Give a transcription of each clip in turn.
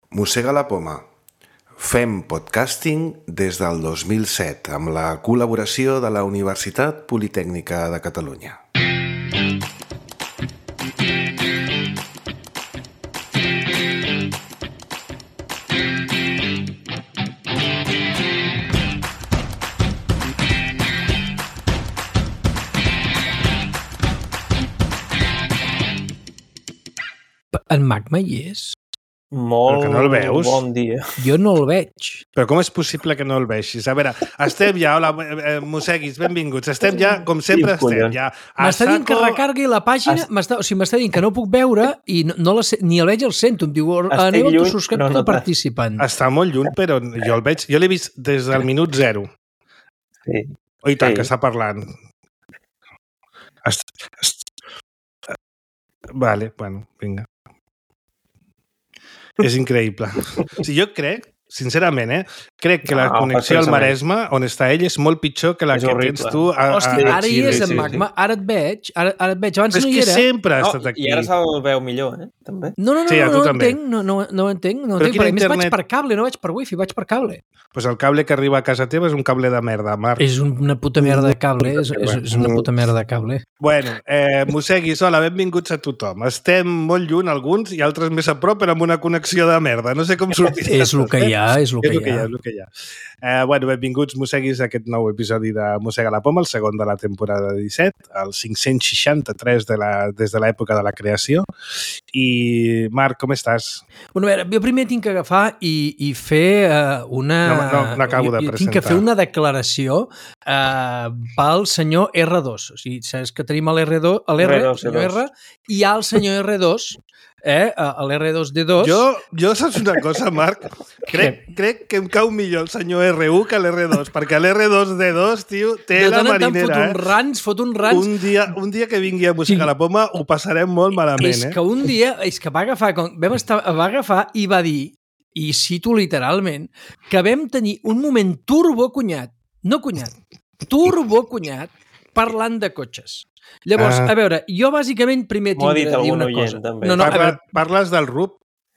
Mossega la poma. Fem podcasting des del 2007 amb la col·laboració de la Universitat Politècnica de Catalunya. En Magma hi és? Molt que no el veus? bon dia. Jo no el veig. Però com és possible que no el vegis? A veure, estem ja, hola, mosseguis, benvinguts. Estem ja, com sempre, estem ja. M'està dient que recargui la pàgina, m'està dient que no puc veure i no la ni el veig el sento. Em diu, aneu amb tu subscript com participant. Està molt lluny, però jo el veig. Jo l'he vist des del minut 0. Sí. Oh, i tant, que està parlant. Vale, bueno, vinga. És increïble. O sigui, jo crec, sincerament, crec que la connexió al Maresme, on està ell, és molt pitjor que la que tens tu a Hòstia, ara hi és en Magma, ara et veig, abans no hi era. És que sempre ha estat aquí. I ara se'l veu millor, també. No ho entenc, perquè a més vaig per cable, no vaig per wifi, vaig per cable. Pues el cable que arriba a casa teva és un cable de merda, Marc. És una puta merda de cable, és una puta merda de cable. Bueno, mosseguis, hola, benvinguts a tothom. Estem molt lluny alguns i altres més a prop, però amb una connexió de merda. No sé com sortirà. És el que hi ha, és el que hi ha. Bueno, benvinguts, mosseguis, a aquest nou episodi de Mossega la Poma, el segon de la temporada 17, el 563 des de l'època de la creació. I, Marc, com estàs? Bueno, a veure, jo primer tinc que agafar i fer una... No acabo de presentar. Tinc que fer una declaració pel senyor R2. O sigui, saps que tenim l'R2, el senyor R, i hi ha el senyor R2, l'R2D2. Jo saps una cosa, Marc? Crec que em cau millor el senyor R1 que l'R2, perquè l'R2D2, tio, té la marinera. Fot un rans. Un dia que vingui a Mossega la Poma ho passarem molt malament, És que un dia, va agafar i va dir, i cito literalment, que vam tenir un moment turbocunyat parlant de cotxes. Llavors, a veure, jo bàsicament primer tinc que dir una cosa. Parles del RUP?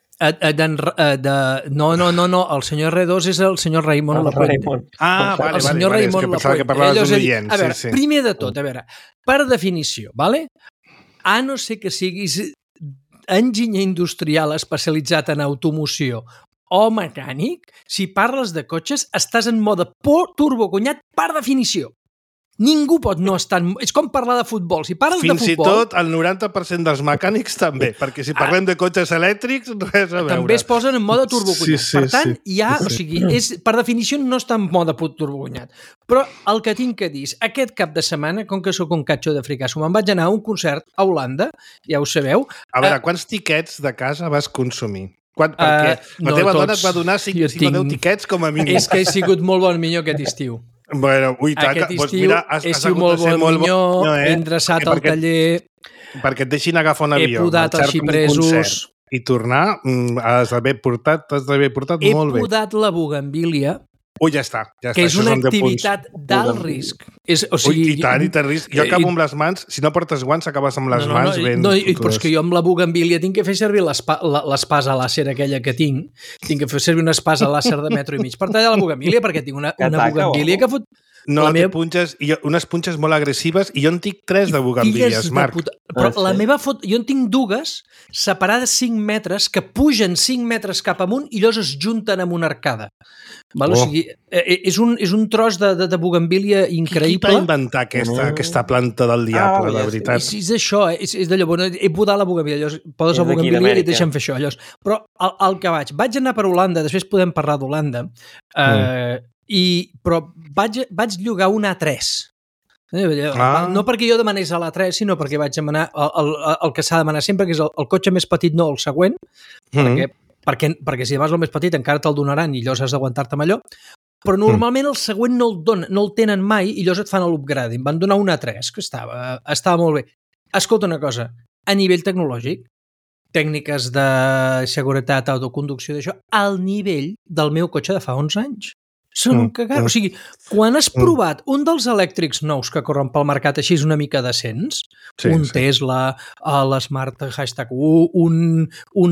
No, el senyor R2 és el senyor Raimon Lapuente. Vale, el senyor Raimon Lapuente. Pensava que parlaves d'un oient. A veure, primer de tot, per definició, a no ser que siguis enginyer industrial especialitzat en automoció o mecànic, si parles de cotxes, estàs en mode turbocunyat per definició. Ningú pot no estar... És com parlar de futbol. Si parles de futbol... Fins i tot el 90% dels mecànics també, perquè si parlem de cotxes elèctrics, res a veure. També es posen en mode turbocunyat. Per tant, o sigui, per definició no està en mode turbocunyat. Però el que tinc que dir és, aquest cap de setmana, com que sóc un catxo de fricasso, me'n vaig anar a un concert a Holanda, ja ho sabeu. A veure, quants tiquets de casa vas consumir? Perquè la teva dona et va donar 5 o 10 tiquets com a mínim. És que he sigut molt bon minyó aquest estiu. Bueno, aquest estiu he sigut molt bon minyó, he endreçat al taller, perquè et deixin agafar un avió, he podat els xipresos i tornar, has d'haver portat molt bé. He podat la bugambília, ja està. Que és una activitat d'alt risc. I tant risc. Jo acabo amb les mans, si no portes guants, acabes amb les mans ben... No, però és que jo amb la bugambília tinc que fer servir l'espasa làser aquella que tinc que fer servir una espasa làser de metro i mig per tallar la bugambília, perquè tinc una bugambília que fot... No, punxes, unes punxes molt agressives, i jo en tinc 3 de bugambílies, Marc. Però la meva jo en tinc 2 separades 5 metres que pugen 5 metres cap amunt i llavors es junten amb una arcada. O sigui, és un tros de bugambília increïble. Qui va inventar aquesta planta del diable, la veritat? És això, és d'allò. He podat la bugambília, llavors poses la bugambília i et deixen fer això. Però el que vaig anar per Holanda, després podem parlar d'Holanda, però vaig llogar un A3. No perquè jo demanés a l'A3, sinó perquè vaig demanar el que s'ha de demanar sempre, que és el cotxe més petit, no el següent, perquè si vas el més petit encara te'l donaran i llavors has d'aguantar-te amb allò, però normalment el següent no el tenen mai i llavors et fan l'upgrade. Em van donar un A3, que estava molt bé. Escolta una cosa, a nivell tecnològic, tècniques de seguretat, autoconducció, d'això, al nivell del meu cotxe de fa 11 anys. Són un cagar. O sigui, quan has provat un dels elèctrics nous que corren pel mercat així una mica decents, Tesla, l'Smart #1,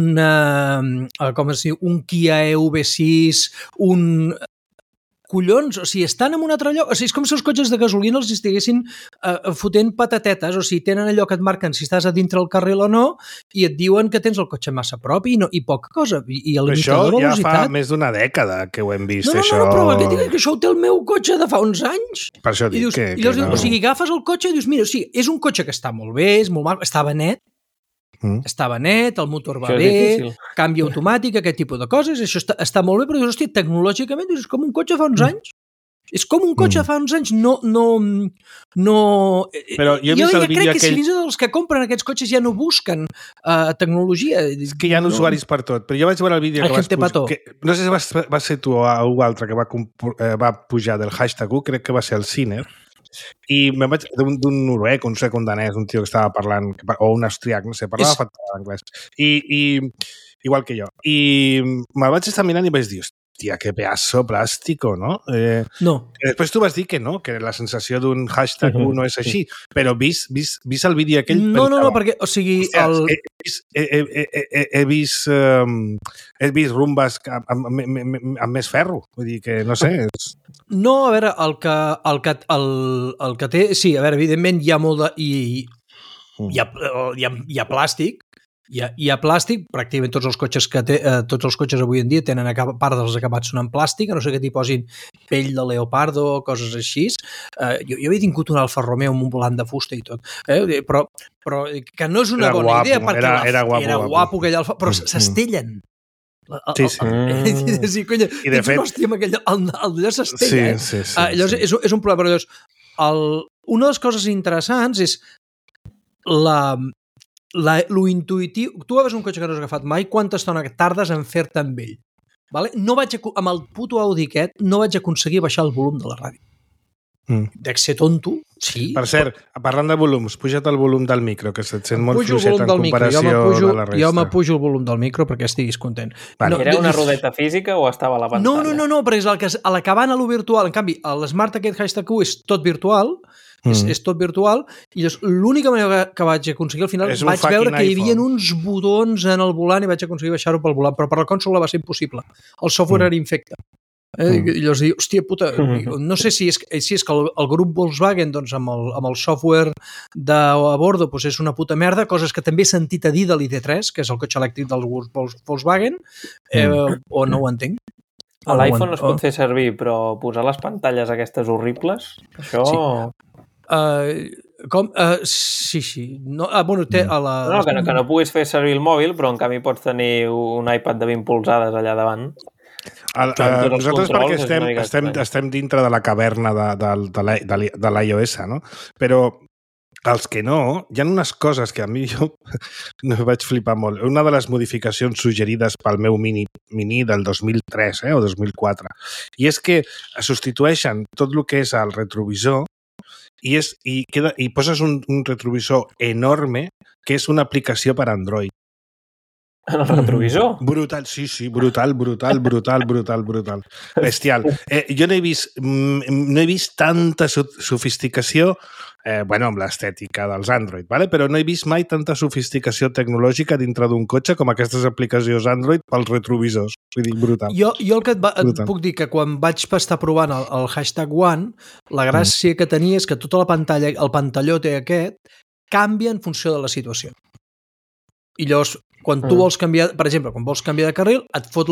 un Kia EV6, collons, o sigui, estan en un altre lloc, o sigui, és com si els cotxes de gasolina els estiguessin fotent patatetes, o sigui, tenen allò que et marquen si estàs a dintre el carril o no, i et diuen que tens el cotxe massa a prop i poca cosa, i el limitador de velocitat... Això ja fa més d'una dècada que ho hem vist, això... No, però que això ho té el meu cotxe de fa uns anys. Per això dic que no. O sigui, agafes el cotxe i dius, mira, o sigui, és un cotxe que està molt bé, és molt mal, estava net, el motor va bé, canvi automàtic, aquest tipus de coses, això està molt bé, però dius, hòstia, tecnològicament és com un cotxe fa uns anys. És com un cotxe fa uns anys, no... Però jo crec que si fins i tot els que compren aquests cotxes ja no busquen tecnologia. És que hi ha usuaris per tot, però jo vaig veure el vídeo que vas pujar... No sé si va ser tu o algú altre que va pujar del #1, crec que va ser el Ciner, i me'n vaig d'un noruec, un danès, un tio que estava parlant, o un austriac, no sé, parlava fatal anglès, i igual que jo, i me'l vaig estar mirant i vaig dir, hòstia, que pedazo plàstico, no? No. Després tu vas dir que no, que la sensació d'un #1 no és així, però vist el vídeo aquell... No, perquè, o sigui... He vist rumbes amb més ferro, vull dir que, no sé... No, a veure, el que té... Sí, a veure, evidentment hi ha molt de... Hi ha plàstic, hi ha plàstic, pràcticament tots els cotxes avui en dia tenen part dels acabats són en plàstic, a no sé que t'hi posin pell de leopardo o coses així. Jo havia tingut un Alfa Romeo amb un volant de fusta i tot, però que no és una bona idea, perquè era guapo aquell Alfa, però s'estellen. Sí, conya, i de fet... Hòstia, allò s'estella. Llavors és un problema, però una de les coses interessants és lo intuïtiu. Tu agafes un cotxe que no has agafat mai, quanta estona tardes en fer-te amb ell? Amb el puto Audi aquest no vaig aconseguir baixar el volum de la ràdio. Dec ser tonto, sí. Per cert, parlant de volums, puja't el volum del micro, que se't sent molt fluixet en comparació de la resta. Jo m'apujo el volum del micro perquè estiguis content. Era una rodeta física o estava a la pantalla? No, perquè és a l'acabant a lo virtual. En canvi, l'Smart aquest #1 és tot virtual, és tot virtual, i l'única manera que vaig aconseguir al final vaig veure que hi havia uns botons en el volant i vaig aconseguir baixar-ho pel volant, però per la consola va ser impossible. El software era infecte. I llavors dic, hòstia puta, no sé si és que el grup Volkswagen doncs, amb el software a bordo doncs és una puta merda, coses que també he sentit a dir de l'ID3, que és el cotxe elèctric del Volkswagen, o no ho entenc. A l'iPhone es pot fer servir, però posar les pantalles aquestes horribles, això... Sí. Bueno, té a la... Que no puguis fer servir el mòbil, però en canvi pots tenir un iPad de 20 polzades allà davant. Nosaltres perquè estem dintre de la caverna de l'iOS, no? Però els que no, hi ha unes coses que a mi jo no vaig flipar molt. Una de les modificacions suggerides pel meu mini del 2003 o 2004, i és que substitueixen tot el que és el retrovisor i poses un retrovisor enorme que és una aplicació per Android. En el retrovisor? Brutal, sí, brutal. Bestial. Jo no he vist tanta sofisticació, amb l'estètica dels Android, però no he vist mai tanta sofisticació tecnològica dintre d'un cotxe com aquestes aplicacions Android pels retrovisors. Vull dir, brutal. Jo el que et puc dir que quan vaig estar provant el #1, la gràcia que tenia és que tota la pantalla, el pantallote aquest, canvia en funció de la situació. I llavors, quan tu vols canviar, per exemple, quan vols canviar de carril,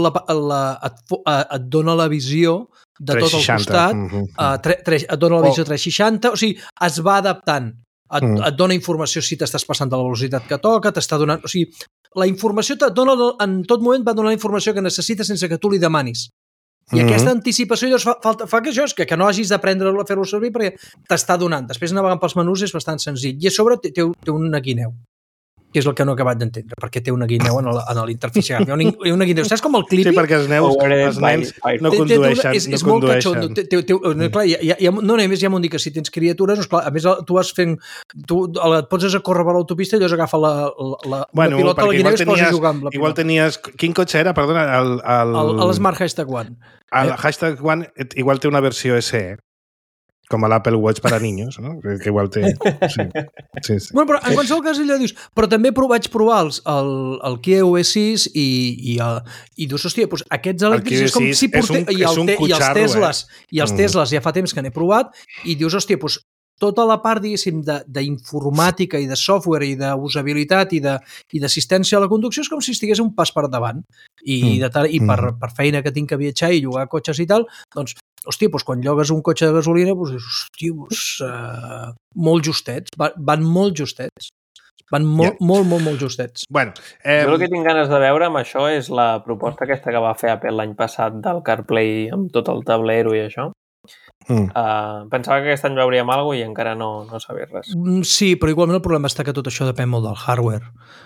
et dona la visió de tot el costat, et dona la visió 360, o sigui, es va adaptant, et dona informació si t'estàs passant de la velocitat que toca, t'està donant... O sigui, la informació et dona, en tot moment va donar la informació que necessites sense que tu li demanis. I aquesta anticipació fa que això és que no hagis d'aprendre a fer-lo servir perquè t'està donant. Després navegant pels menús és bastant senzill. I a sobre té una guineu. que és el que no he acabat d'entendre, perquè té una guineu en l'interfície. Hi ha una guineu. Saps com el Clippy? Sí, perquè els nens no condueixen. És molt catxondo. Clar, no només ja m'ho dic que si tens criatures, clar, a més tu vas fent... et poses a córrer per l'autopista i llavors agafa la pilota, la guineu i es posa a jugar amb la pilota. Igual tenies... Quin cotxe era? Perdona, l'Smart Hashtag One. El Hashtag One igual té una versió SE, com a l'Apple Watch per a niños, no? Que igual té... Sí. Bueno, però en qualsevol cas allò dius... Però també vaig provar el Kia EV6 i dius, hòstia, doncs aquests elèctrics és com si portés... I els Teslas ja fa temps que n'he provat i dius, hòstia, doncs tota la part, diguéssim, d'informàtica i de software i d'usabilitat i d'assistència a la conducció és com si estigués un pas per davant. I per feina que tinc que viatjar i llogar cotxes i tal, doncs, hòstia, doncs quan llogues un cotxe de gasolina, doncs dius, hòstia, molt justets, van molt justets. Van molt justets. Bueno, jo el que tinc ganes de veure amb això és la proposta aquesta que va fer Apple l'any passat del CarPlay amb tot el tablero i això. Pensava que aquest any veuríem alguna cosa i encara no s'ha vist res. Sí, però igualment el problema està que tot això depèn molt del hardware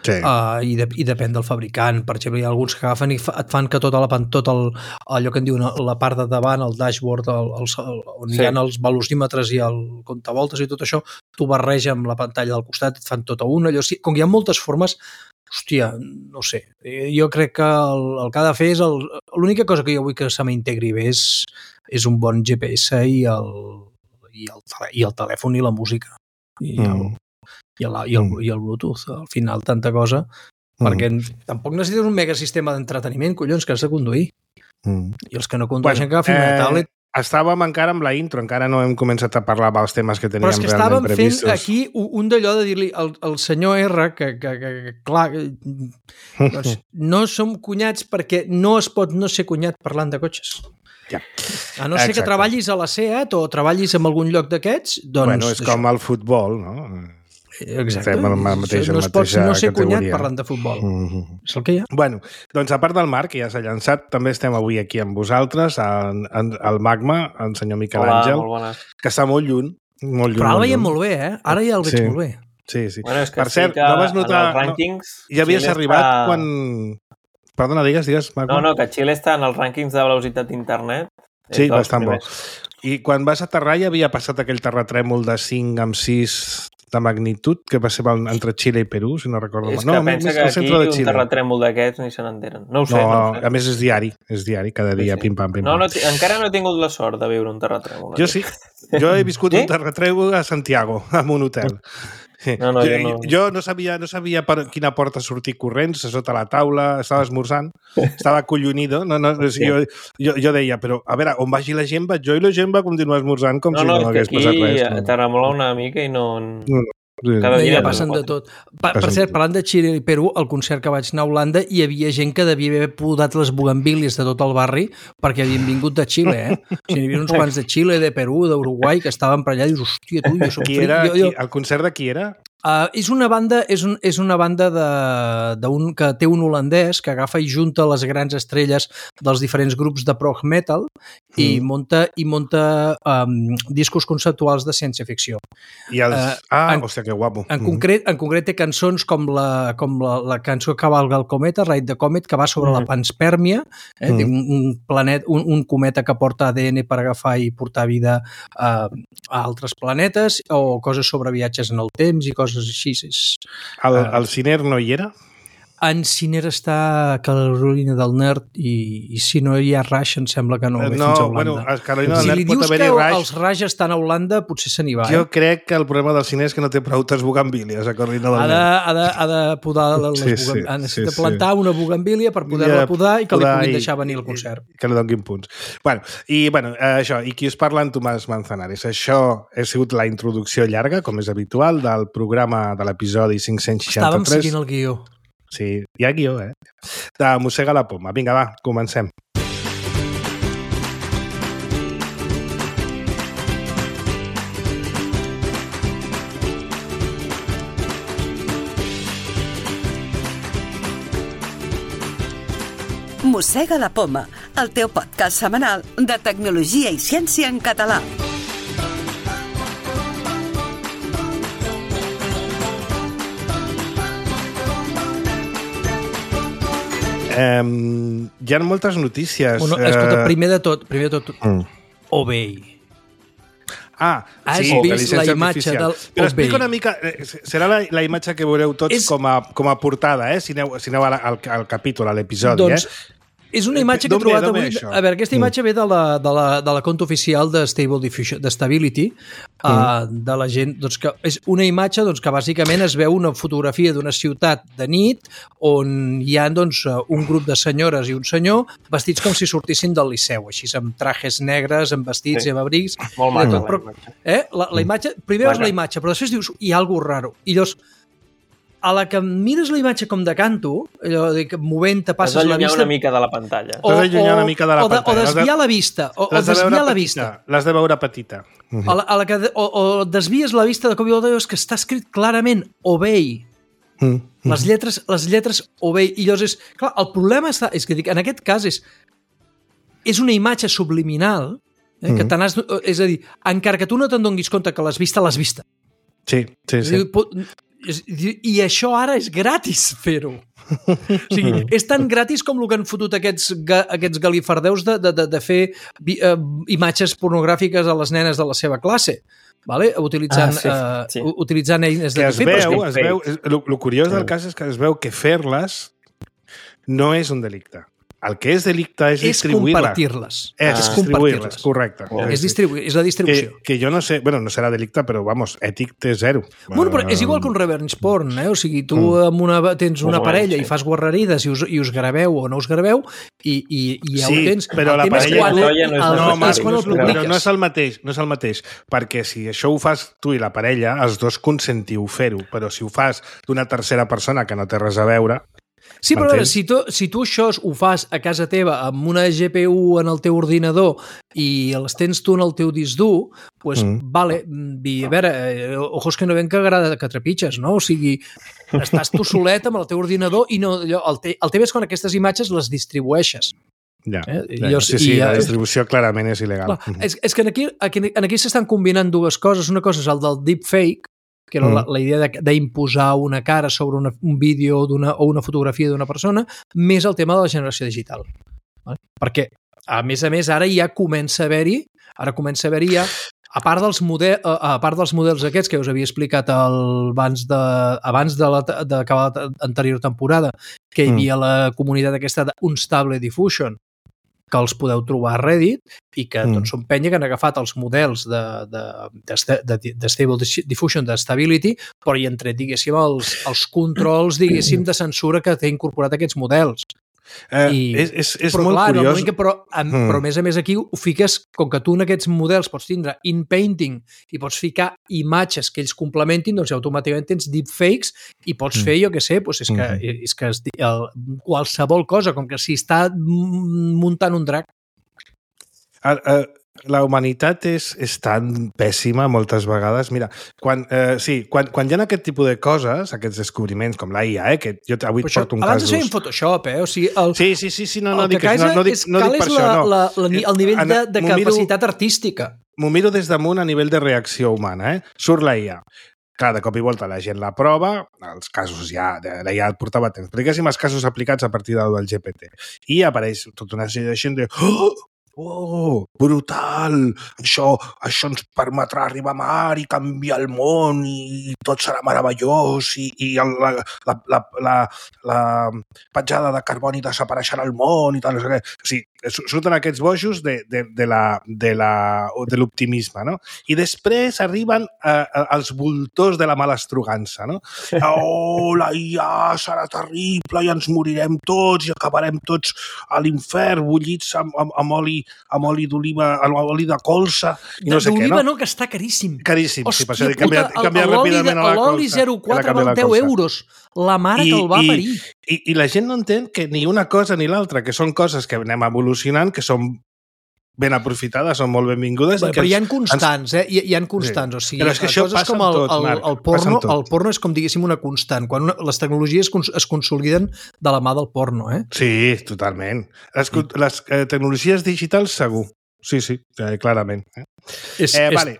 i depèn del fabricant. Per exemple, hi ha alguns que agafen i et fan que tot allò que en diuen la part de davant, el dashboard on hi ha els velocímetres i el comptavoltes i tot això, t'ho barreja amb la pantalla del costat, et fan tot a un. Com hi ha moltes formes, hòstia, no sé. Jo crec que el que ha de fer és... L'única cosa que jo vull que se m'integri bé és un bon GPS i el telèfon i la música i el Bluetooth. Al final, tanta cosa, perquè tampoc necessites un megasistema d'entreteniment, collons, que has de conduir. I els que no condueixen que agafin una tablet. Estàvem encara amb la intro, encara no hem començat a parlar dels temes que teníem realment previstos. Però és que estàvem fent aquí un d'allò de dir-li al senyor R que clar, doncs, no som cunyats perquè no es pot no ser cunyat parlant de cotxes. Ja. A no ser que treballis a la SEAT o treballis en algun lloc d'aquests, doncs... Bueno, és com el futbol, no? Exacte. No es pot no ser cunyat parlant de futbol. És el que hi ha. Bueno, doncs a part del Marc, que ja s'ha llançat, també estem avui aquí amb vosaltres, al Magma, el senyor Miquel Àngel, que està molt lluny. Però ara el veiem molt bé, eh? Ara ja el veig molt bé. Sí. Bueno, és que per cert, no vas notar... Ja havies arribat quan... Perdona, digues, Magma. No, que Xile està en els rànquings de velocitat d'internet. Sí, bastant bo. I quan vas aterrar ja havia passat aquell terratrèmol de 5 amb 6 de magnitud que va ser entre Xile i Perú, si no recordo mal. És que pensa que aquí un terratrèmol d'aquests ni se n'enteren. No ho sé. A més és diari, cada dia, pim-pam. Encara no he tingut la sort de viure un terratrèmol. Jo sí. Jo he viscut un terratrèmol a Santiago, en un hotel. Jo no sabia per quina porta sortir corrents, sota la taula, estava esmorzant, estava acollonido. Jo deia, però a veure, on vagi la gent, vaig jo i la gent va continuar esmorzant com si no hagués passat res. No, t'arremola una mica i no... Cada dia passen de tot. Per cert, parlant de Xile i Perú, al concert que vaig anar a Holanda hi havia gent que devia haver podat les bugambílies de tot el barri perquè havien vingut de Xile, eh? O sigui, hi havia uns quants de Xile, de Perú, d'Uruguai que estaven per allà i dius, hòstia, tu, jo soc fric. El concert de qui era? És una banda que té un holandès que agafa i junta les grans estrelles dels diferents grups de prog metal i munta discos conceptuals de ciència-ficció. Hòstia, que guapo. En concret té cançons com la cançó que cavalga el cometa, Ride the Comet, que va sobre la panspermia, un cometa que porta ADN per agafar i portar vida a altres planetes, o coses sobre viatges en el temps i coses així. El Ciner no hi era? En Ciner està a Carolina del Nord i si no hi ha Rush em sembla que no ve fins a Holanda. Bueno, a Carolina del Nord pot haver-hi Rush. Si li dius que els Rush estan a Holanda, potser se n'hi va. Jo crec que el problema del Ciner és que no té prautes bugambílies a Carolina del Nord. Ha de podar les bugambílies. Necessita plantar una bugambília per poder-la podar i que li puguin deixar venir al concert. Que li donguin punts. Això, i qui us parla en Tomàs Manzanares. Això ha sigut la introducció llarga, com és habitual, del programa de l'episodi 563. Estàvem seguint el guió. Sí, hi ha guió, de Mossega la Poma. Vinga, va, comencem. Mossega la Poma, el teu podcast setmanal de tecnologia i ciència en català. Hi ha moltes notícies. Bueno, escolta, primer de tot, Obey. Has vist la imatge del Però explica una mica, serà la imatge que veureu tots com a portada, si aneu al capítol, a l'episodi. Doncs és una imatge que he trobat avui. A veure, aquesta imatge ve de la compte oficial de Stable Diffusion, de Stability, de la gent, doncs, que és una imatge que bàsicament es veu una fotografia d'una ciutat de nit on hi ha un grup de senyores i un senyor vestits com si sortissin del Liceu, així amb trajes negres, amb vestits i amb abrics. Molt maca la imatge. La imatge, primer veus la imatge, però després dius, hi ha alguna cosa raro. I llavors, a la que mires la imatge com de canto, allò de que movent-te passes la vista... Has d'allunyar una mica de la pantalla. O desviar la vista. O desviar la vista. L'has de veure petita. O desvies la vista de cop i volta és que està escrit clarament Obey. Les lletres Obey. I llavors clar, el problema és que en aquest cas és una imatge subliminal que és a dir, encara que tu no te'n donguis compte que l'has vista, l'has vista. Sí. I això ara és gratis fer-ho. O sigui, és tan gratis com el que han fotut aquests galifardeus de fer imatges pornogràfiques a les nenes de la seva classe, vale? Utilitzant eines de... El curiós del cas és que es veu que fer-les no és un delicte. El que és delicte és distribuir-la. És compartir-les, correcte. És la distribució. Que jo no sé, no serà delicte, però, ètic té zero. Bueno, però és igual que un revenge porn, O sigui, tu tens una parella i fas guarrerides i us graveu o no us graveu i ja ho tens. Sí, però la parella... No és el mateix, perquè si això ho fas tu i la parella, els dos consentiu fer-ho, però si ho fas d'una tercera persona que no té res a veure... Sí, però si tu això ho fas a casa teva amb una GPU en el teu ordinador i els tens tu en el teu disc dur, doncs, vale, a veure, ojos que no ven que agrada que trepitges, no? O sigui, estàs tu solet amb el teu ordinador i no, el tema és quan aquestes imatges les distribueixes. Sí, la distribució clarament és il·legal. És que aquí s'estan combinant dues coses. Una cosa és el del deepfake, que era la idea d'imposar una cara sobre un vídeo o una fotografia d'una persona, més el tema de la generació digital. Perquè, a més, ara ja comença a haver-hi, a part dels models aquests que us havia explicat abans d'acabar l'anterior temporada, que hi havia la comunitat aquesta d'Unstable Diffusion, que els podeu trobar a Reddit i que són penya que han agafat els models de Stable Diffusion, de Stability, però hi han tret, diguéssim, els controls, diguéssim, de censura que té incorporat aquests models. És molt curiós. Però a més aquí ho fiques, com que tu en aquests models pots tindre in-painting i pots ficar imatges que ells complementin, doncs automàticament tens deepfakes i pots fer, jo què sé, és que qualsevol cosa, com que si està muntant un drac. La humanitat és tan pèssima moltes vegades. Mira, quan hi ha aquest tipus de coses, aquests descobriments com la IA, que jo avui porto un cas... Abans es feia en Photoshop, O sigui, sí, no dic per això, no. El nivell de capacitat artística. M'ho miro des damunt a nivell de reacció humana, Surt la IA. Clar, de cop i volta la gent la prova, els casos ja portava temps, però diguéssim els casos aplicats a partir del GPT. I apareix tota una sèrie de gent de... Oh, brutal! Això ens permetrà arribar a mar i canviar el món i tot serà meravellós i la petjada de carboni desapareixerà al món i tal. O sigui, surten aquests bojos de l'optimisme, no? I després arriben els voltors de la malastrugança, no? Oh, la IA serà terrible i ens morirem tots i acabarem tots a l'infern bullits amb oli d'oliva, amb oli de colza i no sé què, no? D'oliva no, que està caríssim. Caríssim, sí, per això Hòstia puta, ràpidament a la colza. L'oli 04 val 10 euros. La mare que el va parir. I la gent no entén que ni una cosa ni l'altra, que són coses que anem evolucionant, que són ben aprofitades, són molt benvingudes. Però hi ha constants, Hi ha constants. O sigui, però és que això passa amb tot, Marc. El porno és com, diguéssim, una constant. Quan les tecnologies es consoliden de la mà del porno, Sí, totalment. Les tecnologies digitals, segur. Sí, clarament. Vale.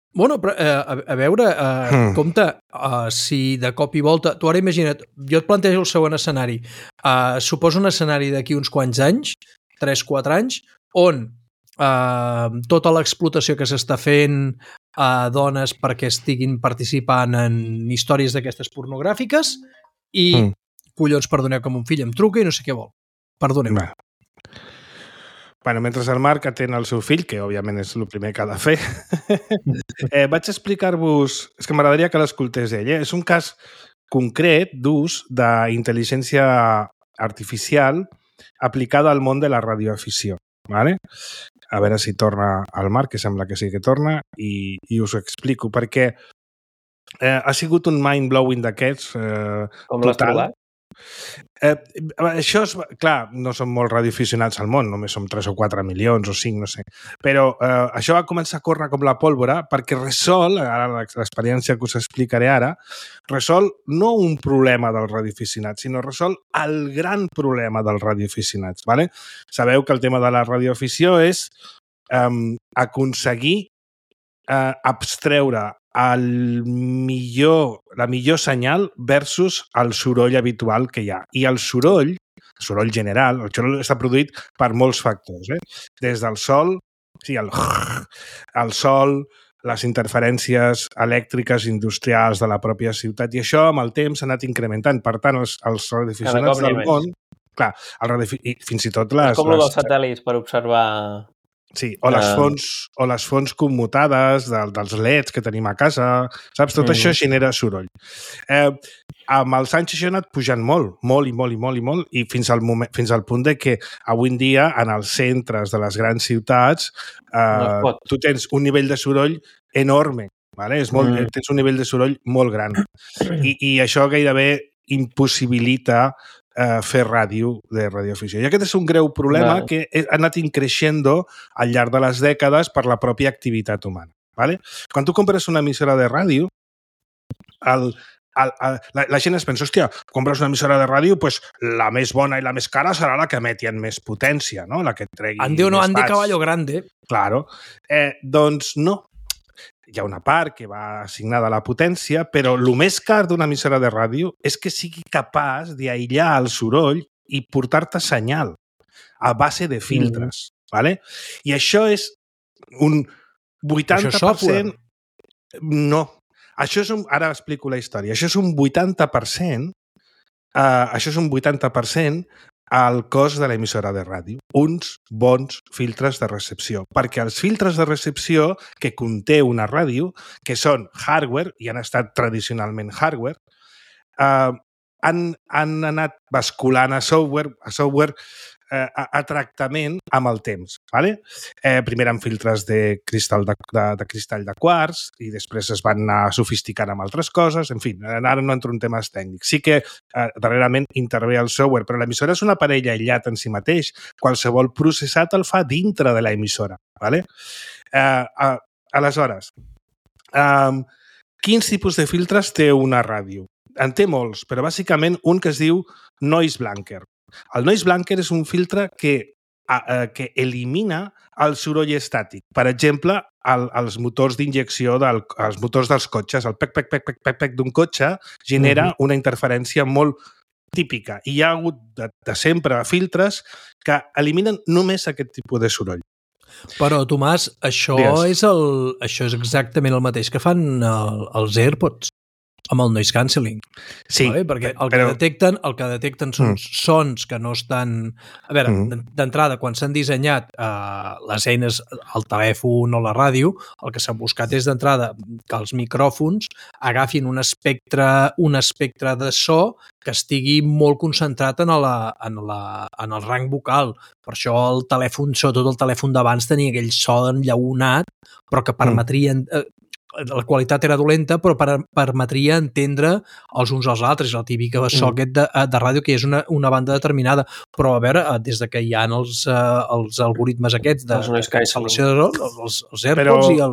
Bueno, però, a veure, compte, si de cop i volta... Tu ara imagina't, jo et plantejo el següent escenari. Suposo un escenari d'aquí uns quants anys, 3-4 anys, on tota l'explotació que s'està fent a dones perquè estiguin participant en històries d'aquestes pornogràfiques i, collons, perdoneu que mon fill em truca i no sé què vol. Perdoneu. Bueno, mentre el Marc atén el seu fill, que òbviament és el primer que ha de fer, vaig explicar-vos... És que m'agradaria que l'escoltés ell. És un cas concret d'ús d'intel·ligència artificial aplicada al món de la radioafició. ¿Vale? A veure si torna el Marc, que sembla que sí que torna, i us ho explico, perquè ha sigut un mind-blowing d'aquests Com l'has trobat? Això és... Clar, no som molt radioaficionats al món, només som 3 o 4 milions o 5, no sé. Però això va començar a córrer com la pólvora perquè resol, ara l'experiència que us explicaré ara, resol no un problema dels radioaficionats, sinó resol el gran problema dels radioaficionats. ¿Vale? Sabeu que el tema de la radioafició és aconseguir abstreure la millor senyal versus el soroll habitual que hi ha. I el soroll general, el soroll està produït per molts factors, des del sol, sí, el sol, les interferències elèctriques industrials de la pròpia ciutat, i això amb el temps s'ha anat incrementant. Per tant, els radioaficionats del món, clar, fins i tot les... Com el dels satèl·lits per observar... Sí, o les fonts commutades dels LEDs que tenim a casa, saps? Tot això genera soroll. Amb els anys això ha anat pujant molt, i fins al punt de que avui en dia en els centres de les grans ciutats tu tens un nivell de soroll enorme, ¿vale? Tens un nivell de soroll molt gran. I això gairebé impossibilita fer ràdio de radioafició. I aquest és un greu problema que ha anat increixendo al llarg de les dècades per la pròpia activitat humana. ¿Vale? Quan tu compres una emissora de ràdio, la gent es pensa, hòstia, compres una emissora de ràdio, pues la més bona i la més cara serà la que emeti amb més potència, no? La que et tregui Andy Caballo Grande. Claro. Doncs no. Hi ha una part que va assignada a la potència, però el més car d'una emissora de ràdio és que sigui capaç d'aïllar el soroll i portar-te senyal a base de filtres. ¿Vale? I això és un 80%... Això és no. Això és ara explico la història. Això és un 80%... això és un 80% al cost de l'emissora de ràdio. Uns bons filtres de recepció. Perquè els filtres de recepció que conté una ràdio, que són hardware, i han estat tradicionalment hardware, han anat basculant a software a tractament amb el temps. ¿Vale? Primer amb filtres de cristall de quars i després es van anar sofisticant amb altres coses. En fi, ara no entro en temes tècnics. Sí que darrerament intervé el software, però l'emissora és un aparell aïllat en si mateix. Qualsevol processat el fa dintre de l'emissora. ¿Vale? Aleshores, quins tipus de filtres té una ràdio? En té molts, però bàsicament un que es diu noise blanker. El noise blanker és un filtre que elimina el soroll estàtic. Per exemple, els motors d'injecció, els motors dels cotxes, el pec d'un cotxe genera una interferència molt típica. I hi ha hagut de sempre filtres que eliminen només aquest tipus de soroll. Però, Tomàs, això és exactament el mateix que fan els AirPods amb el noise cancelling. Sí. Vale? Perquè el que detecten són sons que no estan... A veure, d'entrada, quan s'han dissenyat les eines, el telèfon o la ràdio, el que s'ha buscat és d'entrada que els micròfons agafin un espectre de so que estigui molt concentrat en el rang vocal. Per això el telèfon, sobretot el telèfon d'abans, tenia aquell so enllaunat, però que permetria... La qualitat era dolenta, però permetria entendre els uns als altres, la típica so aquest de ràdio, que és una banda determinada. Però, a veure, des que hi ha els algoritmes aquests de cancel·lació de so, els AirPods i els...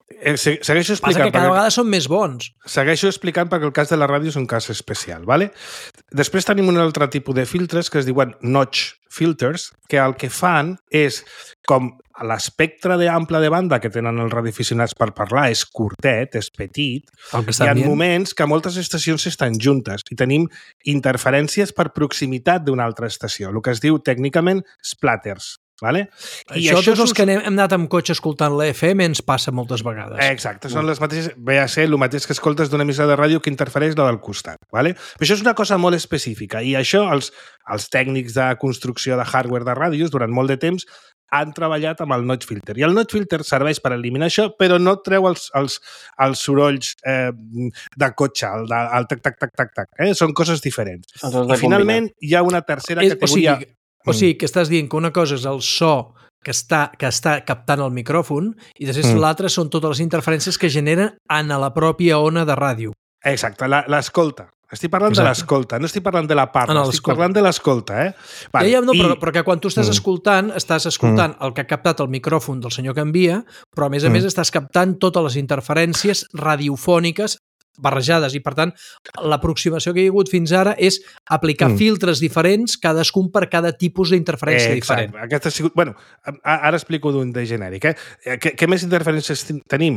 Segueixo explicant. Passa que cada vegada són més bons. Segueixo explicant perquè el cas de la ràdio és un cas especial, ¿vale? Després tenim un altre tipus de filtres que es diuen notch filters, que el que fan és, com l'espectre d'ample de banda que tenen els radioaficionats per parlar és curtet, és petit, hi ha moments que moltes estacions estan juntes i tenim interferències per proximitat d'una altra estació, el que es diu tècnicament splatters. Vale? I això tots els que hem anat amb cotxe escoltant la FM ens passa moltes vegades. Exacte, són les mateixes, ve a ser el mateix que escoltes d'una emissora de ràdio que interfereix la del costat. Vale? Però això és una cosa molt específica i això els tècnics de construcció de hardware de ràdios durant molt de temps han treballat amb el notch filter. I el notch filter serveix per eliminar això, però no treu els sorolls de cotxe, el tac-tac-tac-tac. Són coses diferents. I finalment hi ha una tercera categoria... O sigui, que estàs dient que una cosa és el so que està captant el micròfon i després l'altra són totes les interferències que generen en la pròpia ona de ràdio. Exacte, l'escolta. Estic parlant de l'escolta, no estic parlant de la parla, estic parlant de l'escolta. Vale. Però que quan tu estàs escoltant el que ha captat el micròfon del senyor que envia, però a més estàs captant totes les interferències radiofòniques barrejades i, per tant, l'aproximació que hi ha hagut fins ara és aplicar filtres diferents, cadascun per cada tipus d'interferència diferent. Exacte. Aquest ha sigut... Bueno, ara explico d'un de genèric. Què més interferències tenim?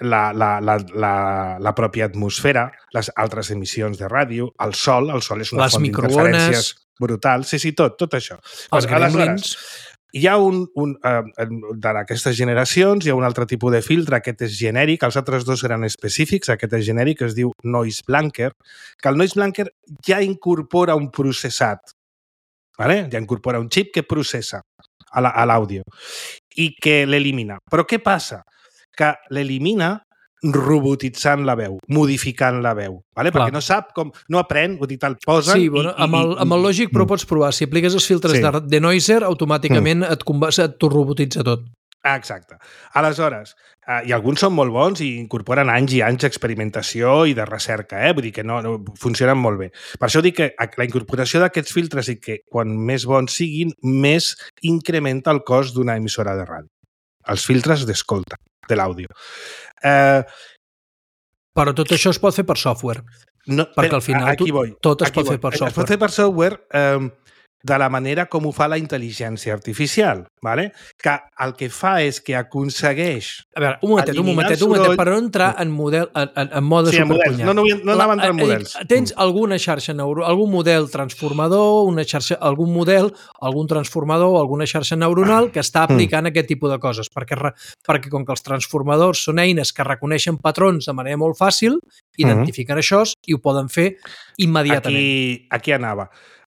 La pròpia atmosfera, les altres emissions de ràdio, el sol és una font d'interferències brutal. Sí, tot això. Els gremlins... Hi ha d'aquestes generacions, hi ha un altre tipus de filtre, aquest és genèric, els altres dos eren específics, aquest és genèric, es diu noise blanker, que el noise blanker ja incorpora un processat, ¿vale? Ja incorpora un xip que processa a l'àudio i que l'elimina. Però què passa? Que l'elimina robotitzant la veu, modificant la veu, ¿vale? Perquè no sap com... No aprèn, vull dir, te'l posen... Sí, amb el Logic Pro pots provar. Si apliques els filtres de Noiser, automàticament t'ho robotitza tot. Exacte. Aleshores, i alguns són molt bons i incorporen anys i anys d'experimentació i de recerca, vull dir que no funcionen molt bé. Per això dic que la incorporació d'aquests filtres i que quan més bons siguin, més incrementa el cost d'una emissora de ràdio. Els filtres d'escolta de l'àudio. Però tot això es pot fer per software. Perquè al final tot es pot fer per software. Es pot fer per software de la manera com ho fa la intel·ligència artificial, ¿vale? Que el que fa és que aconsegueix... A veure, un momentet, per no entrar en mode supercunyat. No anava a entrar en models. Tens alguna xarxa algun model transformador, algun transformador, alguna xarxa neuronal que està aplicant aquest tipus de coses, perquè com que els transformadors són eines que reconeixen patrons de manera molt fàcil, identifiquen això i ho poden fer immediatament. Aquí anava.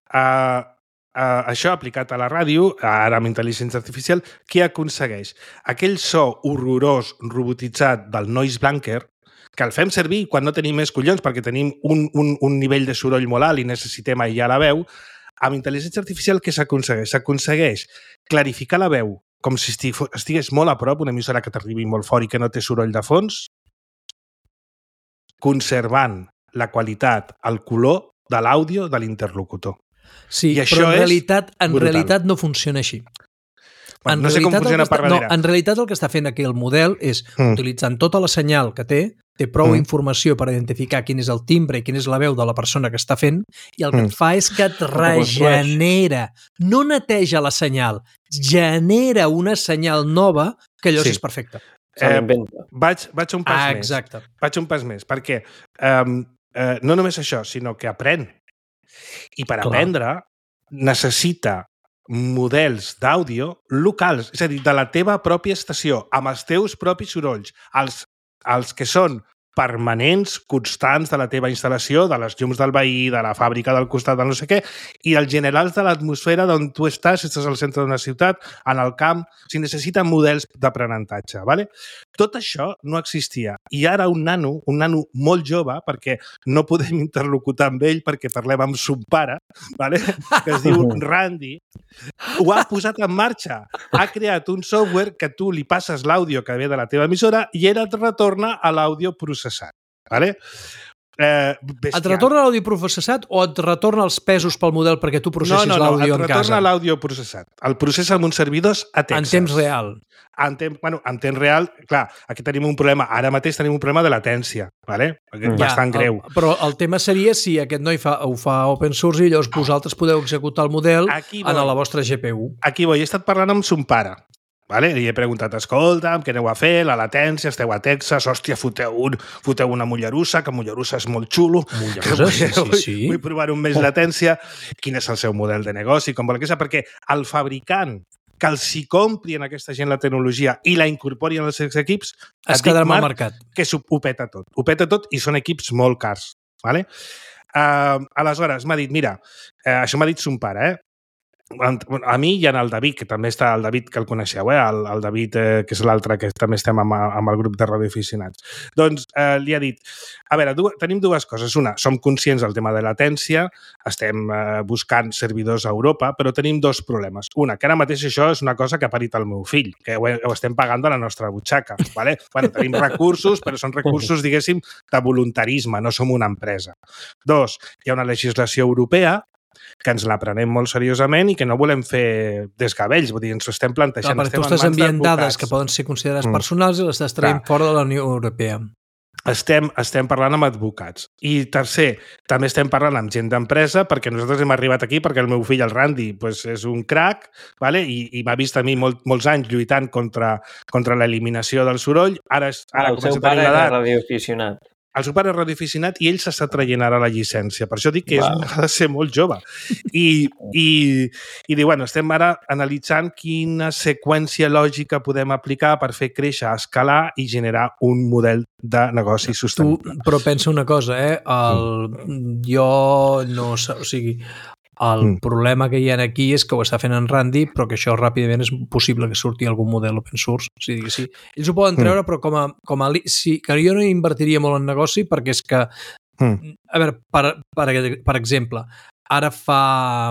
Això aplicat a la ràdio, ara amb intel·ligència artificial, què aconsegueix? Aquell so horrorós robotitzat del noise blanker, que el fem servir quan no tenim més collons perquè tenim un nivell de soroll molt alt i necessitem aïllar la veu, amb intel·ligència artificial què s'aconsegueix? S'aconsegueix clarificar la veu com si estigués molt a prop, una emissora que t'arribi molt fort i que no té soroll de fons, conservant la qualitat, el color de l'àudio de l'interlocutor. Sí, però en realitat no funciona així. No sé com funciona per darrere. En realitat el que està fent aquí el model és, utilitzant tota la senyal que té prou informació per identificar quin és el timbre i quina és la veu de la persona que està fent, i el que et fa és que et regenera, no neteja la senyal, genera una senyal nova que allò és perfecte. Vaig un pas més. Exacte. Vaig un pas més, perquè no només això, sinó que aprèn. I per aprendre necessita models d'àudio locals, és a dir, de la teva pròpia estació, amb els teus propis sorolls, els que són permanents, constants de la teva instal·lació, de les llums del veí, de la fàbrica del costat, de no sé què, i els generals de l'atmosfera d'on tu estàs, si estàs al centre d'una ciutat, en el camp, si necessiten models d'aprenentatge. ¿Vale? Tot això no existia. I ara un nano molt jove, perquè no podem interlocutar amb ell perquè parlem amb son pare, ¿vale? Que es diu Randy, ho ha posat en marxa. Ha creat un software que tu li passes l'àudio que ve de la teva emissora i ell et retorna a l'àudio processat. ¿Vale? Et retorna l'àudio processat o et retorna els pesos pel model perquè tu processis l'àudio en casa? No, et retorna l'àudio processat. El processa amb uns servidors a Texas. En temps real. En temps real, clar, aquí tenim un problema. Ara mateix tenim un problema de latència, ¿vale? Bastant greu. Però el tema seria si aquest noi ho fa open source i llavors vosaltres podeu executar el model en la vostra GPU. Aquí he estat parlant amb son pare. Vale? Li he preguntat, escolta, què aneu a fer? La latència, esteu a Texas, hòstia, foteu una Mollerussa, que Mollerussa és molt xulo. Mollerussa, sí. Vull provar un mes latència. Quin és el seu model de negoci? Com vol que sigui, perquè el fabricant que els hi compri en aquesta gent la tecnologia i la incorpori en els seus equips, es quedarà al mercat. Que ho peta tot. Ho peta tot i són equips molt cars. Vale? Aleshores, m'ha dit, mira, això m'ha dit son pare, a mi i en el David, que també està el David, que el coneixeu, el David, que és l'altre, que també estem amb el grup de radioaficionats. Doncs li ha dit, a veure, tenim dues coses. Una, som conscients del tema de latència, estem buscant servidors a Europa, però tenim dos problemes. Una, que ara mateix això és una cosa que ha parit el meu fill, que ho estem pagant de la nostra butxaca. Vale? Bueno, tenim recursos, però són recursos, diguéssim, de voluntarisme, no som una empresa. Dos, hi ha una legislació europea que ens la prenem molt seriosament i que no volem fer desgavells, vull dir, ens ho estem plantejant. Clar, perquè tu estàs enviant dades que poden ser considerades personals i les estàs traient fora de la Unió Europea. Estem parlant amb advocats. I tercer, també estem parlant amb gent d'empresa perquè nosaltres hem arribat aquí perquè el meu fill, el Randy, és un crac, vale? I m'ha vist a mi molts anys lluitant contra l'eliminació del soroll. Ara el seu pare és radioaficionat. El seu pare és radioaficionat i ell s'està traient ara la llicència. Per això dic que ha de ser molt jove. I diu, bueno, estem ara analitzant quina seqüència lògica podem aplicar per fer créixer, escalar i generar un model de negoci sostenible. Però pensa una cosa, jo no sé, o sigui, el problema que hi ha aquí és que ho està fent en Randy, però que això ràpidament és possible que surti algun model open source. O sigui, sí. Ells ho poden treure, però sí, que jo no invertiria molt en negoci perquè és que, a veure, per exemple, ara fa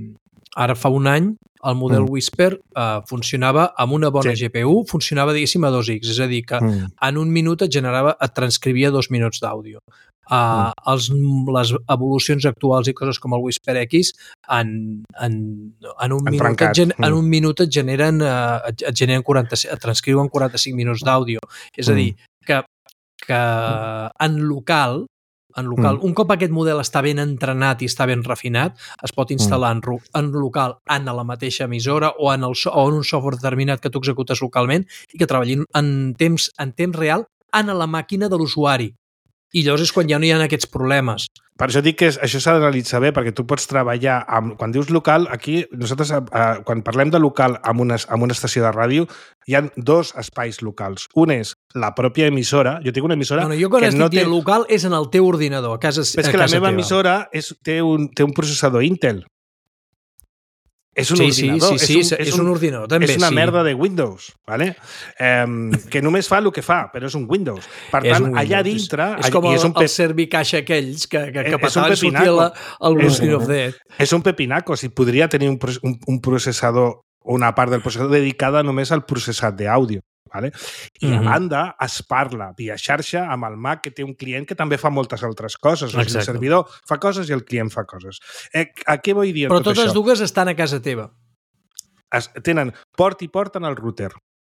un any el model Whisper funcionava amb una bona GPU, funcionava, diguéssim, a 2x, és a dir, que en un minut et transcrivia 2 minuts d'àudio. Les evolucions actuals i coses com el Whisper X en un minut et transcriuen 45 minuts d'àudio. És a dir, que en local, un cop aquest model està ben entrenat i està ben refinat, es pot instal·lar en local en la mateixa emissora o en un software determinat que tu executes localment i que treballin en temps real en la màquina de l'usuari. I llavors és quan ja no hi ha aquests problemes. Per això dic que això s'ha d'analitzar bé, perquè tu pots treballar quan dius local, aquí nosaltres quan parlem de local amb una estació de ràdio, hi ha dos espais locals. Un és la pròpia emissora. Jo tinc una emissora... Jo quan estic dient local és en el teu ordinador, a casa teva. És que la meva emissora té un processador Intel. És un ordinador. Sí, és un ordinador, també. És una merda de Windows, ¿vale? Que només fa el que fa, però és un Windows. Per tant, allà dintre... És com el servicaixa aquells que pataven sortir el Whisky of Death. És un pepinaco. Si podria tenir un processador, una part del processador dedicada només al processat d'àudio. Vale? I a banda es parla via xarxa amb el Mac, que té un client que també fa moltes altres coses. O sigui, el servidor fa coses i el client fa coses. A què vull dir però tot això? Totes dues estan a casa teva. Tenen port i port en el router.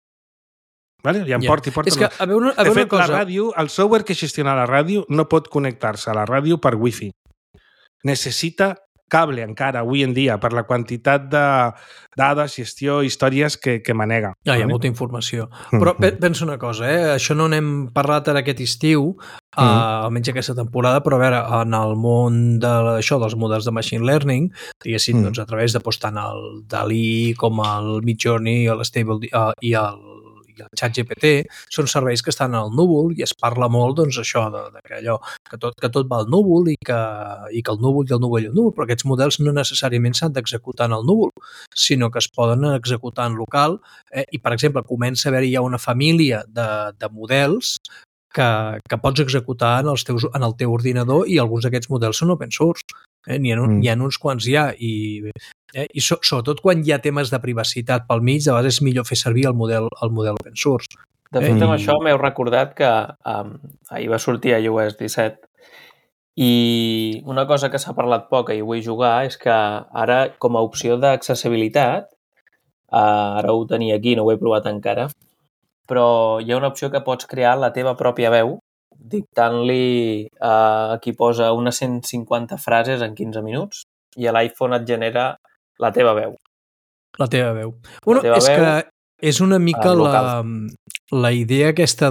Vale? Hi ha port i port en el router. De fet, la ràdio, el software que gestiona la ràdio no pot connectar-se a la ràdio per Wi-Fi. Necessita cable encara avui en dia per la quantitat de dades, gestió, històries que manega. Hi ha molta informació. Però pensa una cosa, això no n'hem parlat ara aquest estiu, almenys aquesta temporada, però a veure, en el món dels models de machine learning, diguéssim, doncs, a través de tant el DALL-E com el Midjourney, l'Stable i el ChatGPT, són serveis que estan al núvol i es parla molt, doncs, això, que tot va al núvol i que el núvol i el núvol i el núvol, però aquests models no necessàriament s'han d'executar en el núvol, sinó que es poden executar en local i, per exemple, comença a haver-hi ja una família de models que pots executar en el teu ordinador i alguns d'aquests models són open source. N'hi ha uns quants ja i sobretot quan hi ha temes de privacitat pel mig, de vegades és millor fer servir el model open source. De fet, amb això m'heu recordat que ahir va sortir a iOS 17 I una cosa que s'ha parlat poc i vull jugar és que ara, com a opció d'accessibilitat, ara ho tenia aquí, no ho he provat encara, però hi ha una opció que pots crear la teva pròpia veu dictant-li aquí posa unes 150 frases en 15 minuts i a l'iPhone et genera la teva veu. La teva veu. Bueno, és que és una mica la idea aquesta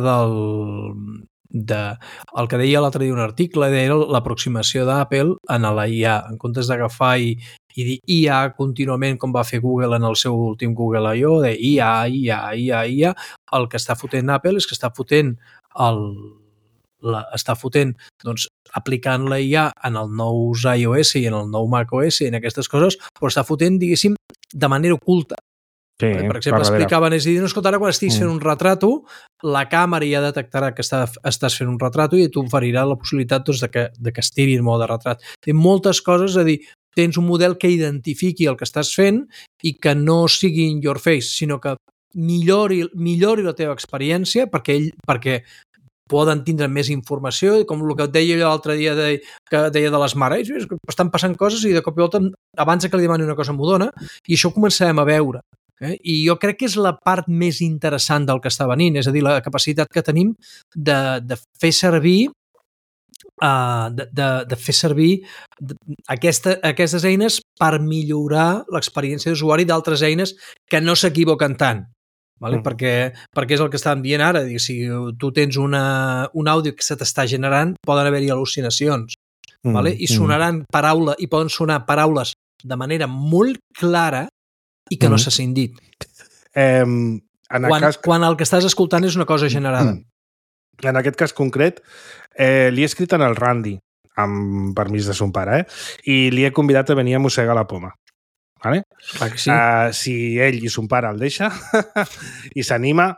el que deia l'altre dia un article era l'aproximació d'Apple a la IA. En comptes d'agafar i dir IA contínuament com va fer Google en el seu últim Google I.O. de IA, el que està fotent Apple és que està fotent doncs, aplicant la IA en el nou iOS i en el nou macOS i en aquestes coses, però està fotent, diguéssim, de manera oculta. Sí, per exemple, explicaven, és a dir, no, escolta, ara quan estiguis fent un retrato, la càmera ja detectarà que estàs fent un retrato i t'oferirà la possibilitat doncs, de que es tiri en mode de retrat. Té moltes coses, és a dir, tens un model que identifiqui el que estàs fent i que no sigui in your face, sinó que millori la teva experiència perquè poden tindre més informació, com el que et deia l'altre dia que deia de les mares, estan passant coses i de cop i volta, abans que li demani una cosa m'ho dona, i això ho començarem a veure. I jo crec que és la part més interessant del que està venint, és a dir, la capacitat que tenim de fer servir aquestes eines per millorar l'experiència d'usuari d'altres eines que no s'equivoquen tant. Vale? Perquè és el que estàvem dient ara. Si tu tens un àudio que se t'està generant, poden haver-hi al·lucinacions. Vale? I poden sonar paraules de manera molt clara i que no s'hagin dit. Quan el que estàs escoltant és una cosa generada. En aquest cas concret, li he escrit en el Randy, amb permís de son pare, i li he convidat a venir a mossegar la poma. Vale? Clar que sí. Si ell i son pare el deixa i s'anima,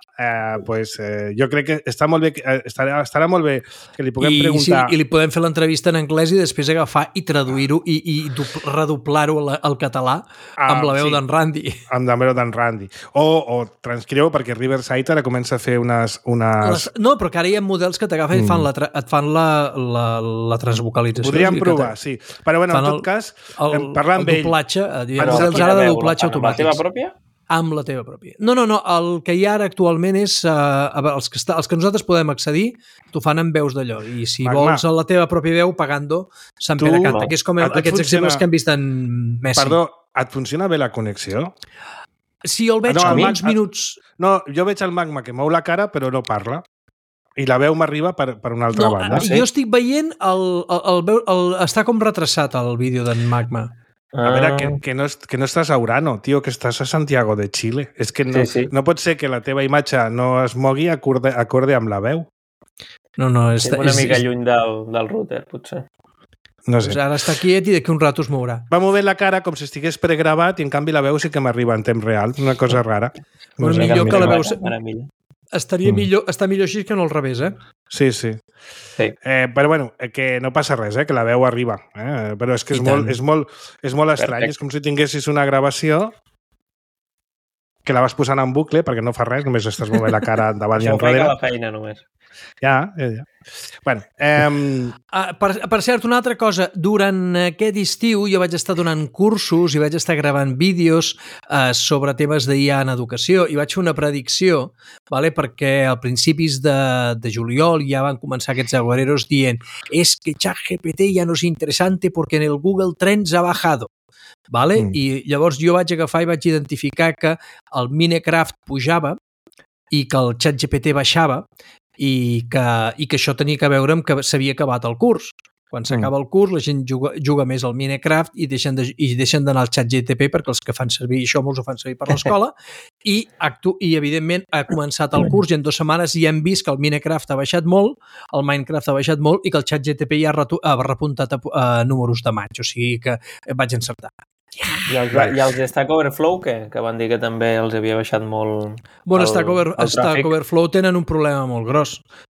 jo crec que estarà molt bé que li puguem preguntar. Sí, i li podem fer l'entrevista en anglès i després agafar i traduir-ho i redoblar-ho al català amb la veu d'en Randy. Amb la veu d'en Randy. O transcriu, perquè Riverside ara comença a fer unes... No, però que ara hi ha models que t'agafen i et fan la transvocalització. Podríem provar, sí. Però bueno, en tot cas, parlar amb ell... El doblatge, models ara de doblatge automàtics. Amb la teva pròpia? Amb la teva pròpia. No, el que hi ha ara actualment és els que nosaltres podem accedir t'ho fan amb veus d'allò, i si vols la teva pròpia veu pagant-ho, Sant Pere canta, que és com aquests exemples que hem vist en Messi. Perdó, et funciona bé la connexió? Sí, el veig com uns minuts. No, jo veig el Magma que mou la cara però no parla. I la veu m'arriba per una altra banda. Jo estic veient està com retrasat el vídeo d'en Magma. A veure, que no estàs a Urano, tio, que estàs a Santiago de Chile. És que no pot ser que la teva imatge no es mogui acorde amb la veu. No, estic una mica lluny del router, potser. No sé. Pues ara està quiet i d'aquí un rato es mourà. Va movent la cara com si estigués pregravat i en canvi la veu sí que m'arriba en temps real. Una cosa rara. No sé. Millor que la veu... Estaria millor, està millor així que no al revés, Sí. Però bueno, que no passa res, que la veu arriba. Però és que és molt estrany. És com si tinguessis una gravació que la vas posant en bucle perquè no fa res, només estàs movent la cara endavant i enrere. Això ho la feina només. Ja. Bueno, per cert, una altra cosa, durant aquest estiu jo vaig estar donant cursos i vaig estar gravant vídeos sobre temes d'IA en educació i vaig fer una predicció, perquè a principis de juliol ja van començar aquests agoreros dient es que ChatGPT ja no és interessant perquè en el Google Trends ha bajado. I llavors jo vaig agafar i vaig identificar que el Minecraft pujava i que el ChatGPT baixava i que això tenia a veure amb que s'havia acabat el curs. Quan s'acaba el curs, la gent juga més al Minecraft i deixen d'anar al ChatGPT perquè els que fan servir això molts ho fan servir per l'escola i evidentment ha començat el curs i en 2 setmanes ja hem vist que el Minecraft ha baixat molt, el Minecraft ha baixat molt i que el ChatGPT ja ha repuntat a números de maig, o sigui que vaig encertar. I els Stack Overflow, que van dir que també els havia baixat molt... Bueno, Stack Overflow tenen un problema molt gros,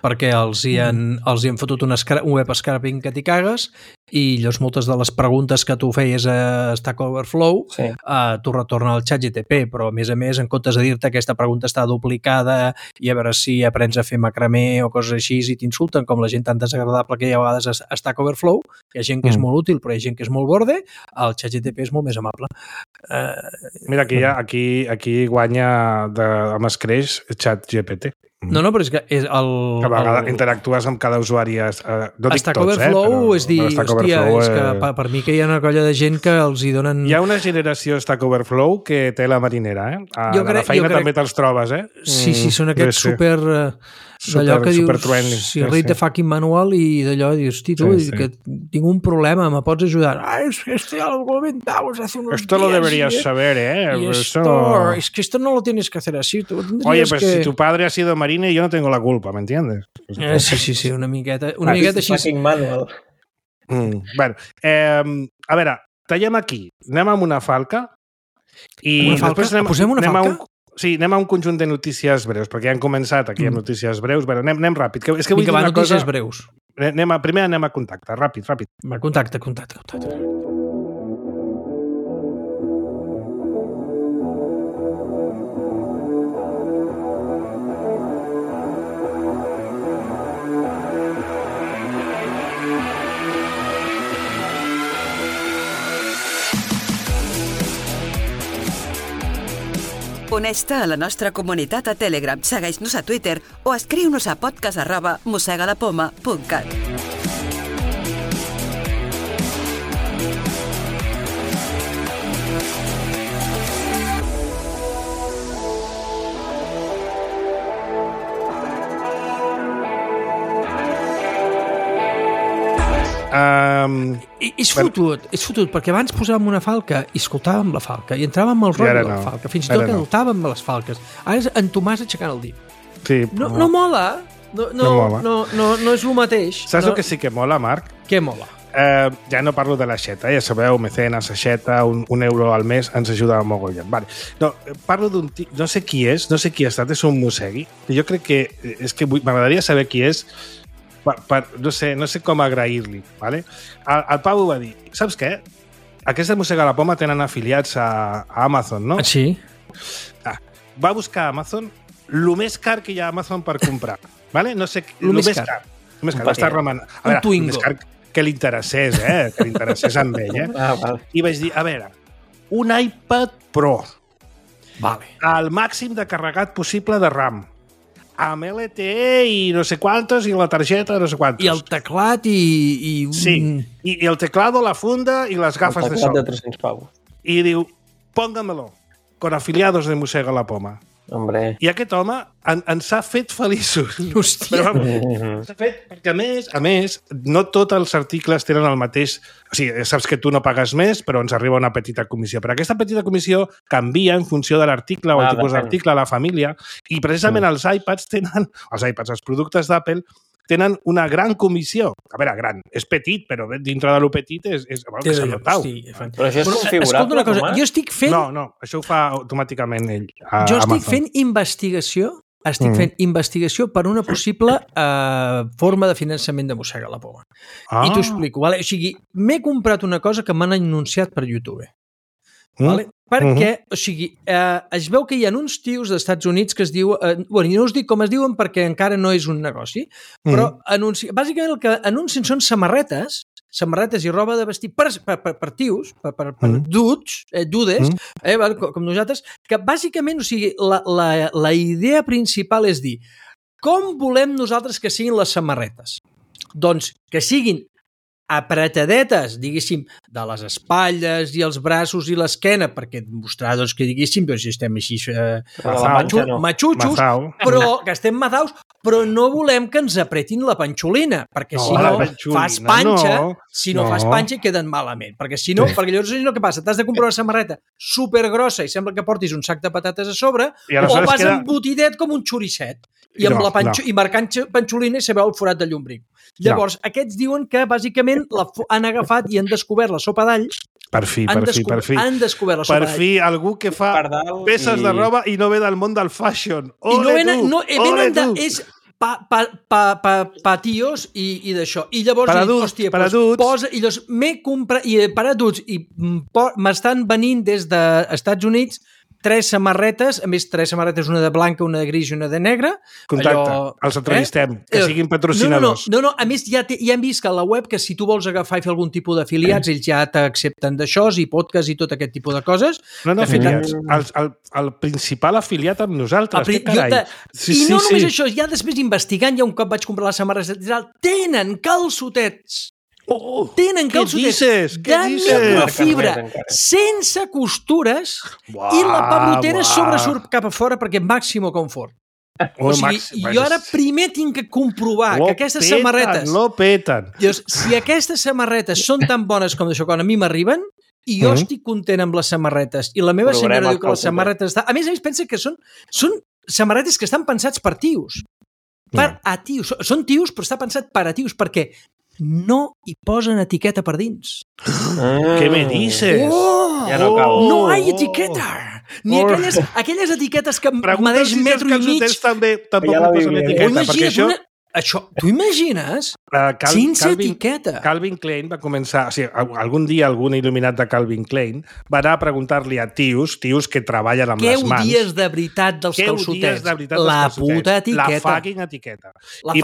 perquè els hi han fotut un web scraping que t'hi cagues i llavors moltes de les preguntes que tu feies a Stack Overflow t'ho retorna al ChatGPT, però a més, en comptes de dir-te aquesta pregunta està duplicada i a veure si aprens a fer macramé o coses així i t'insulten, com la gent tan desagradable que hi ha a vegades a Stack Overflow, hi ha gent que és molt útil però hi ha gent que és molt borde, el ChatGPT és molt més amable. Mira, aquí guanya amb escreix ChatGPT. No, però és que és que a vegades interactues amb cada usuari. No dic Stack tots, Overflow, és dir, hòstia, és que és... per mi que hi ha una colla de gent que els hi donen... Hi ha una generació Stack Overflow que té la marinera, A la feina també te'ls trobes, Sí, són aquests super... d'allò que dius, si read the fucking manual i d'allò dius, hosti, tu, que tinc un problema, me pots ajudar? Es que esto ya lo comentamos hace unos días. Esto lo deberías saber, Y esto, es que esto no lo tienes que hacer así. Oye, pues si tu padre ha sido marine, yo no tengo la culpa, ¿me entiendes? Sí, una miqueta així. Fucking manual. Bueno, a veure, tallem aquí, anem amb una falca i després posem una falca? Sí, anem a un conjunt de notícies breus, perquè ja hem començat aquí amb notícies breus. Bueno, anem ràpid. És que vull dir una notícies cosa... breus. Primer anem a contacte, ràpid. Va, contacte. Uneix-te a la nostra comunitat a Telegram, segueix-nos a Twitter o escriu-nos a podcast@mossegalapoma.cat. És fotut, perquè abans posàvem una falca i escoltàvem la falca i entràvem al rotllo de la falca, fins i tot notàvem les falques. Ara és en Tomàs aixecant el dit. Sí, no mola, no és el mateix. Saps el que sí que mola, Marc? Què mola? Ja no parlo de l'aixeta, ja sabeu, mecenes, aixeta, un euro al mes ens ajuda a mogollon. Vale. No, parlo d'un tio, no sé qui és, no sé qui ha estat, és un mossegui, que jo crec que, és que m'agradaria saber qui és, no sé com agrair-li, ¿vale? El Pau va dir, saps què? Aquests de Mossega la Poma tenen afiliats a Amazon, no? Sí. Va buscar a Amazon el més car que hi ha a Amazon per comprar, ¿vale? No sé, el més car. Va estar remenant. A veure, el més car que li interessés, que li interessés amb ell, Vale. I vaig dir, a veure, un iPad Pro, vale, al màxim de carregat possible de RAM, amb LTE i no sé quantos, i la targeta no sé quantos. I el teclat i... Sí, i el teclado, la funda i les gafes de sol. El teclat de 300 pavos. I diu, póngamelo, con afiliados de Mossega la Poma. Hombre. I aquest home ens ha fet feliços. Hòstia. S'ha fet, perquè a més, no tots els articles tenen el mateix... O sigui, saps que tu no pagues més, però ens arriba una petita comissió. Però aquesta petita comissió canvia en funció de l'article o el tipus d'article, la família, i precisament els iPads tenen... Els productes d'Apple, tenen una gran comissió. A veure, gran, és petit, però dintre de lo petit és que se notau. Però això és configurable, escolta una cosa, jo estic fent... No, això ho fa automàticament ell. Jo estic fent investigació per una possible forma de finançament de Mossega la Poma. I t'ho explico. Vale? O sigui, m'he comprat una cosa que m'han anunciat per YouTube. Vale? Perquè, o sigui, es veu que hi ha uns tios d'Estats Units que es diu... Bueno, no us dic com es diuen perquè encara no és un negoci, però bàsicament el que anuncien són samarretes i roba de vestir per tios, per dudes, com nosaltres, que bàsicament, o sigui, la idea principal és dir, com volem nosaltres que siguin les samarretes? Doncs que siguin apretadetes, diguéssim, de les espatlles i els braços i l'esquena, perquè mostrar, doncs, que diguéssim, doncs, estem així matxutxos, però que estem mazaus, però no volem que ens apretin la panxolina, perquè si no fas panxa i queden malament, perquè si no, perquè llavors què passa? T'has de comprar una samarreta supergrossa i sembla que portis un sac de patates a sobre, o vas embotidet com un xoricet, i marcant panxolina i se veu el forat de llombric. Llavors, aquests diuen que bàsicament han agafat i han descobert la sopa d'all. Per fi. Han descobert la sopa d'all. Per fi, algú que fa peces de roba i no ve del món del fashion. pa tios i d'això. I llavors, per adults, hòstia, per adults. Posa, i llavors m'he comprat, i per adults, i m'estan venint des dels Estats Units 3 samarretes, a més 3 samarretes, una de blanca, una de gris i una de negra. Contacte, els entrevistem, que siguin patrocinadors. No, a més ja hem vist que a la web que si tu vols agafar i fer algun tipus d'afiliats, ells ja t'accepten d'això, i podcast i tot aquest tipus de coses. No, afiliats. El principal afiliat amb nosaltres, que carai. I no només això, ja després investigant, ja un cop vaig comprar les samarretes, tenen calçotets. Tenen calçotets de microfibra sense costures i la pebrotera sobresurt cap a fora perquè màximo confort. O sigui, jo ara primer tinc que comprovar que aquestes samarretes... Lo peten. Si aquestes samarretes són tan bones com això quan a mi m'arriben, i jo estic content amb les samarretes, i la meva senyora diu que les samarretes... A més, pensa que són samarretes que estan pensats per tios. A tios. Són tios, però està pensat per a tios, perquè no hi posen etiqueta per dins. Què me dices? Ja no cal. No hi ha etiqueta. Ni aquelles etiquetes que medeix metro i mig. També tampoc posen etiqueta, perquè això... Tu imagines? Sense etiqueta. Calvin Klein va començar... O sigui, algun dia algun il·luminat de Calvin Klein va anar a preguntar-li a tios que treballen amb les mans... Què odies de veritat dels calçotets? La puta etiqueta. La fucking etiqueta.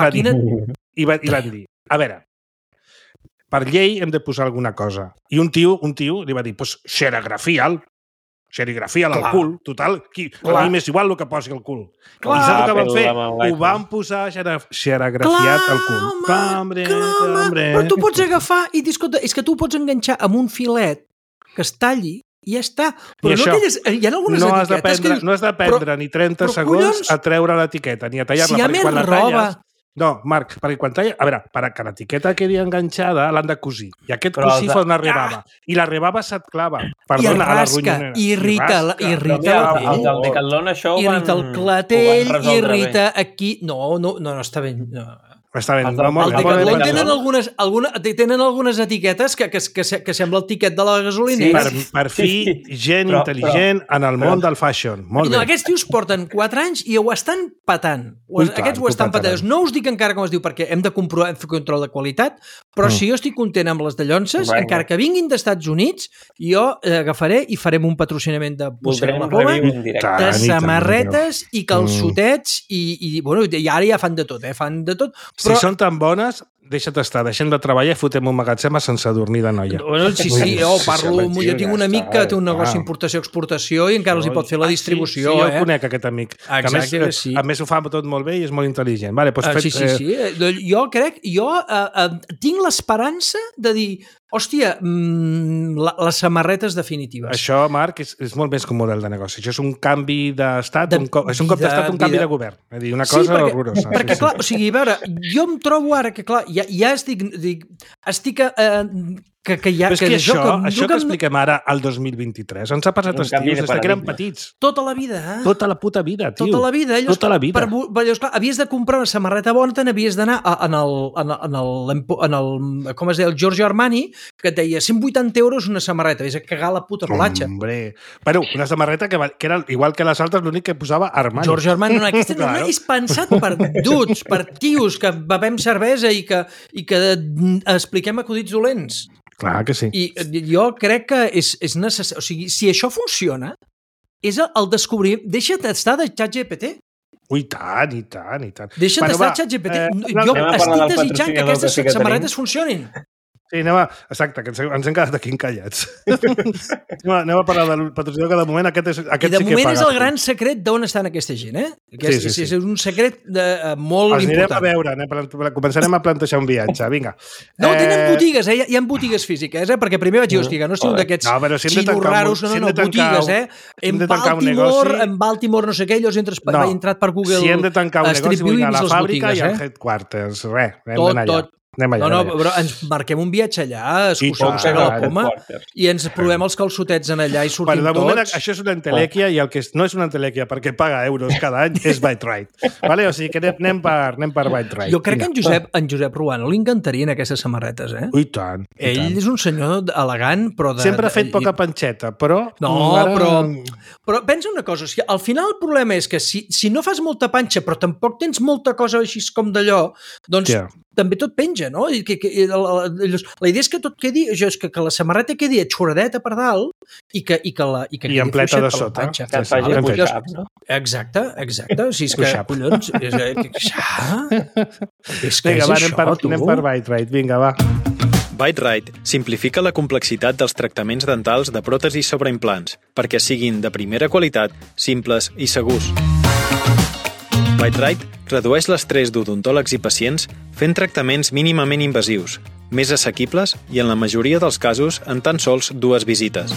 I van dir, a veure, per llei hem de posar alguna cosa. I un tio li va dir, pues serigrafia'l al cul, total, a mi m'és igual el que posi al cul. I saps el que van fer? Ho van posar serigrafiat al cul. Clar, però tu pots agafar i dir, escolta, és que tu pots enganxar amb un filet que es talli i ja està. Però no aquelles... Hi ha algunes etiquetes que... No has de prendre ni 30 segons a treure l'etiqueta, ni a tallar-la. Si hi ha més roba... No, Marc, perquè quan talla... A veure, perquè l'etiqueta quedi enganxada l'han de cosir. I aquest cosir fa una rebava. I la rebava se't clava. Perdona, i rasca, irrita la pell. El del Decathlon això irrita el clatell, irrita aquí... No, està ben... Està ben. El Decathlon tenen algunes etiquetes que sembla el tiquet de la gasolinera. Per fi, gent intel·ligent en el món del fashion. Molt bé. Aquests tios porten 4 anys i ho estan patant. Aquests ho estan patant. No us dic encara com es diu, perquè hem de comprovar, fer control de qualitat, però si jo estic content amb les de llonces, encara que vinguin d'Estats Units, jo agafaré i farem un patrocinament de Mossega la Poma, de samarretes i calçotets i ara ja fan de tot, fan de tot. Si són tan bones, deixa't estar, deixem de treballar i fotem un magatzem a sense adormir de noia. Sí, jo tinc un amic que té un negoci d'importació-exportació i encara els hi pot fer la distribució. Sí, jo conec aquest amic. A més ho fa tot molt bé i és molt intel·ligent. Sí. Jo tinc l'esperança de dir, hòstia, les samarretes definitives. Això, Marc, és molt més que un model de negoci. Això és un canvi d'estat, és un cop d'estat, un canvi de govern. És a dir, una cosa horrorosa. Perquè, clar, o sigui, a veure, jo em trobo ara que, clar, ja estic que ja... Però és que això que expliquem ara al 2023 ens ha passat als tios des que eren petits. Tota la vida, Tota la puta vida, tio. Tota la vida. Tota la vida. Clar, havies de comprar una samarreta bona, te n'havies d'anar en el com es deia, el Giorgio Armani, que et deia 180 euros una samarreta. Havies de cagar la puta relatxa. Hombre. Però una samarreta que era igual que les altres, l'únic que posava Armani. Giorgio Armani, aquesta és pensat per duts, per tios que bevem cervesa i que expliquem acudits dolents. Clar que sí. I jo crec que és necessari... O sigui, si això funciona, és el descobrir... Deixa't estar de ChatGPT. Ui, tant, i tant. Deixa't estar de ChatGPT. Jo estic desitjant que aquestes samarretes funcionin. Sí, exacte, que ens hem quedat aquí encallats. anem a parlar del patrocinador, que de moment aquest sí que paga. I de moment és el gran secret d'on estan aquesta gent, Sí. És un secret molt important. Els anirem a veure, començarem a plantejar un viatge, vinga. No, tenen botigues, hi ha botigues físiques, perquè primer vaig dir, hòstia, no estic un d'aquests xinos raros, botigues, en Baltimore, no sé què, llavors he entrat per Google. Si hem de tancar un negoci, vull anar a la fàbrica i al headquarters, res, hem d'anar allà. Anem allà. No, però ens marquem un viatge allà, excursió a la Poma, i ens provem els calçotets en allà i sortim de moment, tots. això és una entelèquia i el que no és una entelèquia perquè paga euros cada any és Byte Ride. Vale? O sigui que anem per Byte Ride. Jo crec que en Josep Ruano li encantarien aquestes samarretes, eh? Ui, tant. Ell és un senyor elegant, però... Sempre ha fet poca panxeta, però... No, però pensa una cosa, o al final el problema és que si no fas molta panxa però tampoc tens molta cosa així com d'allò, doncs també tot penja, no? I la idea és que tot quedi, és que la samarreta quedi atxuradeta per dalt i que i en pleta de sota. Que et faci push-up, no? Exacte. O sigui, és que, collons... Vinga, va, anem per Byte Ride. Vinga, va. Byte Ride simplifica la complexitat dels tractaments dentals de pròtesis sobre implants perquè siguin de primera qualitat, simples i segurs. Byte Ride redueix l'estrès d'odontòlegs i pacients fent tractaments mínimament invasius, més assequibles i en la majoria dels casos en tan sols 2 visites.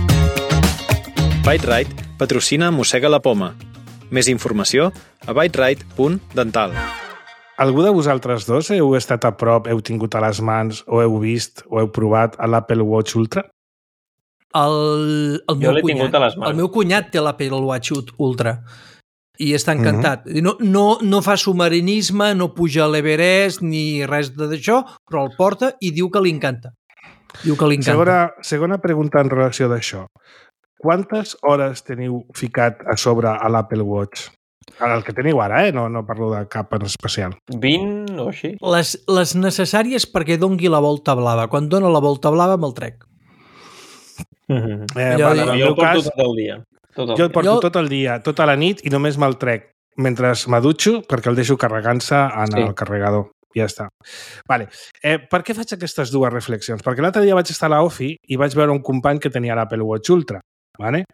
Byte Ride patrocina Mossega la Poma. Més informació a byteride.dental. Algú de vosaltres dos heu estat a prop, heu tingut a les mans o heu vist o heu provat l'Apple Watch Ultra? Jo l'he tingut a les mans. El meu cunyat té l'Apple Watch Ultra i està encantat. No fa submarinisme, no puja a l'Everest ni res d'això, però el porta i diu que li encanta. Segona pregunta en relació d'això. Quantes hores teniu ficat a sobre a l'Apple Watch? El que teniu ara, no parlo de cap en especial. 20 o així? Les necessàries perquè dongui la volta blava. Quan dona la volta blava me'l trec. Jo el porto tot el dia. Jo el porto tot el dia, tota la nit, i només me'l trec mentre m'adutxo perquè el deixo carregant-se en el carregador. Ja està. Vale. Per què faig aquestes dues reflexions? Perquè l'altre dia vaig estar a l'Ofi i vaig veure un company que tenia l'Apple Watch Ultra. Vale?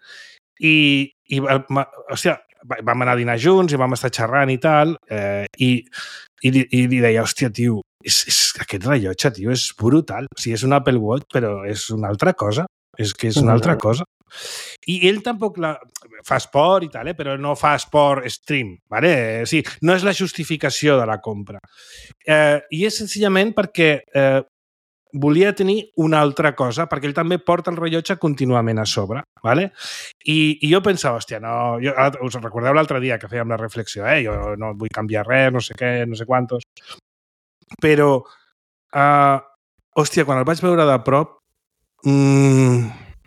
Hòstia, vam anar a dinar junts i vam estar xerrant i tal, i li deia, hòstia, tio, aquest rellotge, tio, és brutal. O sigui, és un Apple Watch, però és una altra cosa. És que és una altra cosa. I ell tampoc fa esport i tal, però no fa esport extreme. Vale? O sigui, no és la justificació de la compra. I és senzillament perquè volia tenir una altra cosa, perquè ell també porta el rellotge contínuament a sobre. Vale? I jo pensava, hòstia, no... Us recordeu l'altre dia que fèiem la reflexió, jo no vull canviar res, no sé què, no sé quantos. Però, hòstia, quan el vaig veure de prop, em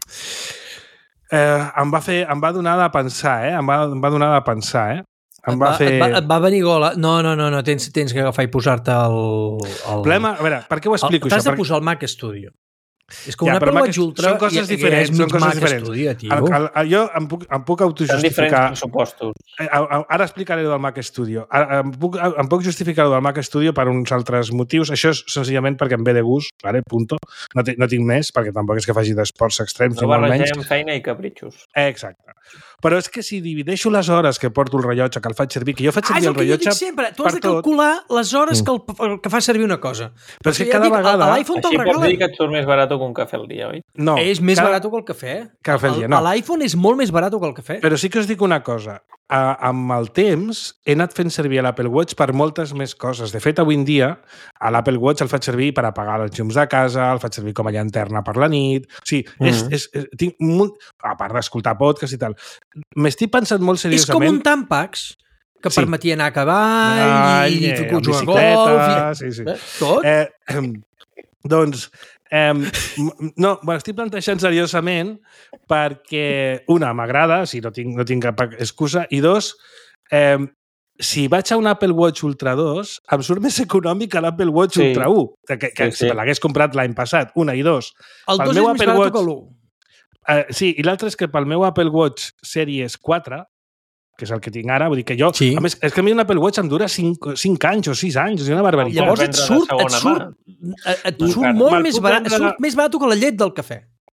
va donar de pensar, Em va donar de pensar, Et va venir gola. No, tens que agafar i posar-te el... Problema, a veure, per què ho explico? T'has de posar el Mac Studio. És que un Apple Watch Ultra... Són coses diferents. Studio, tio. Jo em puc autojustificar... Són diferents pressupostos. Ara explicaré del Mac Studio. Em puc justificar del Mac Studio per uns altres motius. Això és senzillament perquè em ve de gust, vale? Punto. No tinc més, perquè tampoc és que faci d'esports extrems. No barregem feina i capritxos. Exacte. Però és que si divideixo les hores que porto el rellotge, que el faig servir, que jo faig servir el rellotge per tot... sempre. Tu has de calcular les hores que fa servir una cosa. Però és que cada vegada... Així pots dir que et surt més barat que un cafè al dia, oi? No. És més barat que el cafè. L'iPhone és molt més barat que el cafè. Però sí que us dic una cosa. Amb el temps he anat fent servir l'Apple Watch per moltes més coses. De fet, avui en dia, a l'Apple Watch el faig servir per apagar els llums de casa, el faig servir com a llanterna per la nit... O sigui, tinc a part d'escoltar podcast i tal. M'estic pensant molt seriosament... És com un Tampax que permetia anar a cavall i fer jugar a golf... Sí. Tot? Doncs... no, m'estic plantejant seriosament perquè, una, m'agrada, no tinc cap excusa, i dos, si vaig a un Apple Watch Ultra 2, em surt més econòmic que l'Apple Watch Ultra 1, que si me l'hagués comprat l'any passat, una i dos. El 2 és més barat que l'1. Sí, i l'altre és que pel meu Apple Watch Series 4, que és el que tinc ara, vull dir que jo... Sí. A més, és que a mi un Apple Watch em dura 5 anys o 6 anys, és una barbaritat. Llavors et surt molt més barat, et surt més barat que la llet del cafè.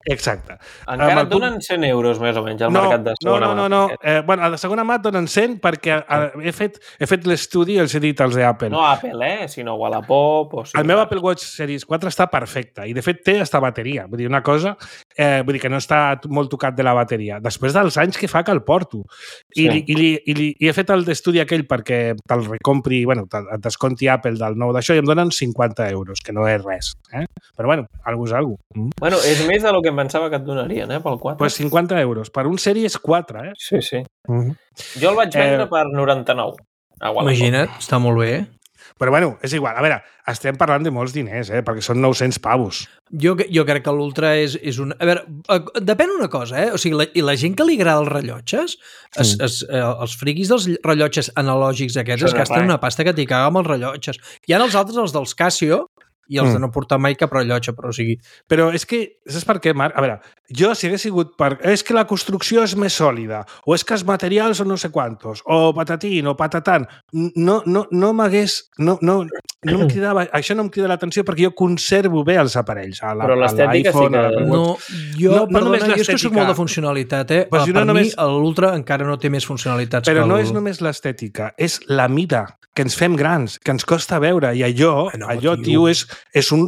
Exacte. Encara et donen 100 euros, més o menys, al mercat de segona mà. No. Bueno, a la segona mà et donen 100 perquè he fet l'estudi i els he dit als d'Apple. No Apple, sinó Wallapop o... El meu Apple Watch Series 4 està perfecte i, de fet, té esta bateria. Vull dir, una cosa... vull dir que no està molt tocat de la bateria. Després dels anys que fa que el porto. I he fet l'estudi aquell perquè te'l recompri, bueno, et desconti Apple del nou d'això i em donen 50 euros, que no és res. Però, bueno, algo és algo. Bueno, és més de lo que em pensava que et donarien, pel 4. Pues 50 euros. Per un Series 4, Sí. Jo el vaig vendre per 99. Imagina't, està molt bé. Però, bueno, és igual. A veure, estem parlant de molts diners, perquè són 900 pavos. Jo crec que l'Ultra és un... A veure, depèn una cosa, O sigui, la gent que li agrada els rellotges, els friquis dels rellotges analògics aquests, es gasten una pasta que t'hi caga amb els rellotges. Hi ha els altres, els dels Casio, i els de no portar mai cap rellotge, però o sigui... Però és que, saps per què, Marc? A veure, jo si hagués sigut per... És que la construcció és més sòlida, o és que els materials són no sé quantos, o patatín, o patatan, no m'hagués... No em cridava... Això no em crida l'atenció perquè jo conservo bé els aparells. Però l'estètica sí que... Perdona, jo és que soc molt de funcionalitat, Pues per mi, l'Ultra encara no té més funcionalitats. Però no és només l'estètica, és la mida, que ens fem grans, que ens costa veure, i allò, tio, és una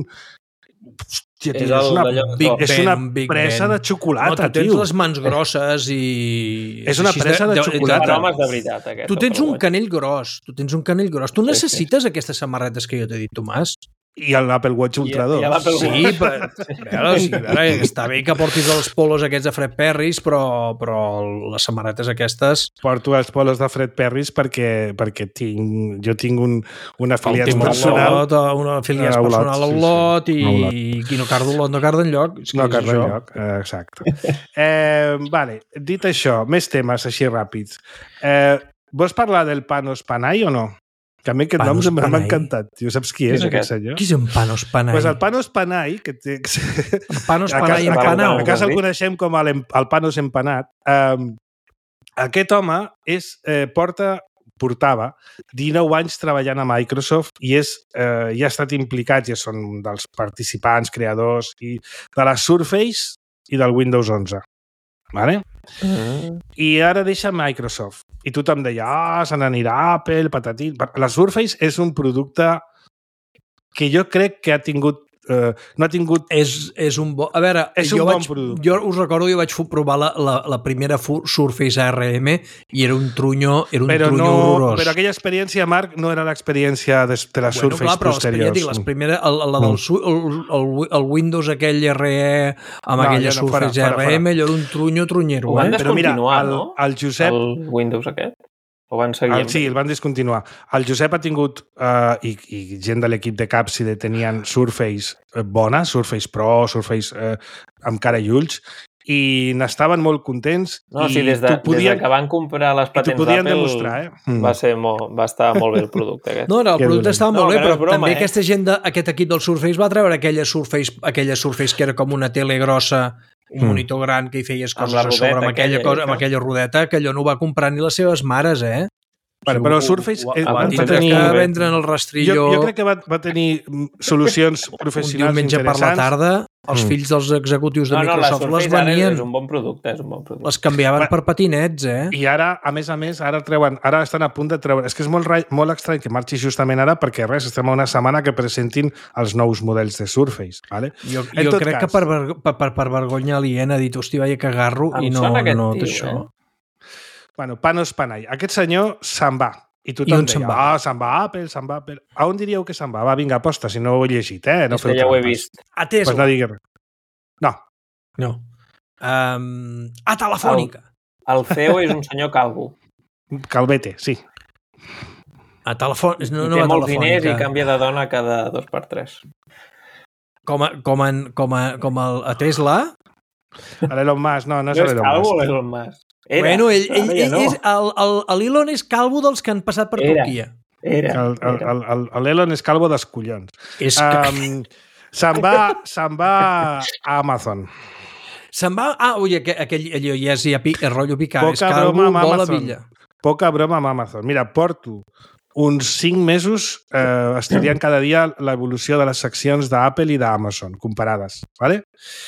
presa de xocolata, tio. Tens les mans grosses i... És una presa de xocolata. Per homes de veritat, aquest. Tu tens un canell gros. Tu necessites aquestes samarretes que jo t'he dit, Tomàs? I l'Apple Watch Ultra 2. Sí, però està bé que portis els polos aquests de Fred Perris, però les samarretes aquestes... Porto els polos de Fred Perris perquè jo tinc un afiliat personal. Un afiliat personal a Olot i qui no carda Olot no carda enlloc. No carda enlloc, exacte. Vale, dit això, més temes així ràpids. Vols parlar del Panos Panay o no? Que a mi aquest nom m'ha encantat. Tio, saps qui és aquest senyor? Qui és en Panos Panay? Pues el Panos Panay, que té... El Panos Panay empanat. A casa el coneixem com el Panos empanat. Aquest home portava 19 anys treballant a Microsoft i ha estat implicat, ja són dels participants, creadors, i de la Surface i del Windows 11. Vale? I ara deixa Microsoft. I tothom deia, se n'anirà Apple, patatín... La Surface és un producte que jo crec que ha tingut... no ha tingut... És un bon... A veure, bon producte. Jo us recordo que vaig provar la primera Surface ARM i era un trunyo horrorós. Però aquella experiència, Marc, no era l'experiència de les Surface posteriors. El Windows aquell RE amb aquella Surface ARM, allò era un trunyero. Ho van descontinuar, no? El Josep... El Windows aquest? O van seguir? Sí, el van discontinuar. El Josep ha tingut, i gent de l'equip de Capside tenien Surface bona, Surface Pro, Surface amb cara i ulls, i n'estaven molt contents. No, sí, des de que van comprar les patents d'Apple va estar molt bé el producte aquest. No, el producte estava molt bé, però també aquesta gent aquest equip del Surface va treure aquella Surface que era com una tele grossa, un monitor gran que hi feies coses a sobre amb aquella rodeta, que allò no ho va comprar ni les seves mares, Però Surface va tenir que vendre en el rastrillo. Jo crec que va tenir solucions professionals un diumenge interessants. per la tarda, els fills dels executius de Microsoft les venien. És un bon producte, Les canviaven per patinets, I ara, a més, ara estan a punt de treure... És que és molt estrany que marxi justament ara perquè estem a una setmana que presentin els nous models de Surface. Vale? Jo crec que per vergonya aliena ha dit, hòstia, vaja, que agarro i no d'això. Bueno, Panos Panay. Aquest senyor se'n va. I tothom deia, se'n va Apple, se'n va Apple. A on diríeu que se'n va? Va, vinga, aposta, si no ho he llegit, No és que ja ho he vist. A Tesla. Pues no digui res. No. A Telefònica. El CEO és un senyor calvo. Calvete, sí. A Telefònica. Té molts diners i canvia de dona cada 2x3. Com a Tesla. A l'Elon Musk, no és l'Elon Musk. No és calvo l'Elon Musk. Bueno, l'Elon és calvo dels que han passat per Turquia. L'Elon és calvo dels collons. Se'n va a Amazon. Se'n va... allò ja és rotllo picar. És calvo, bola villa. Poca broma amb Amazon. Mira, porto uns 5 mesos estudiant cada dia l'evolució de les seccions d'Apple i d'Amazon comparades, ¿vale?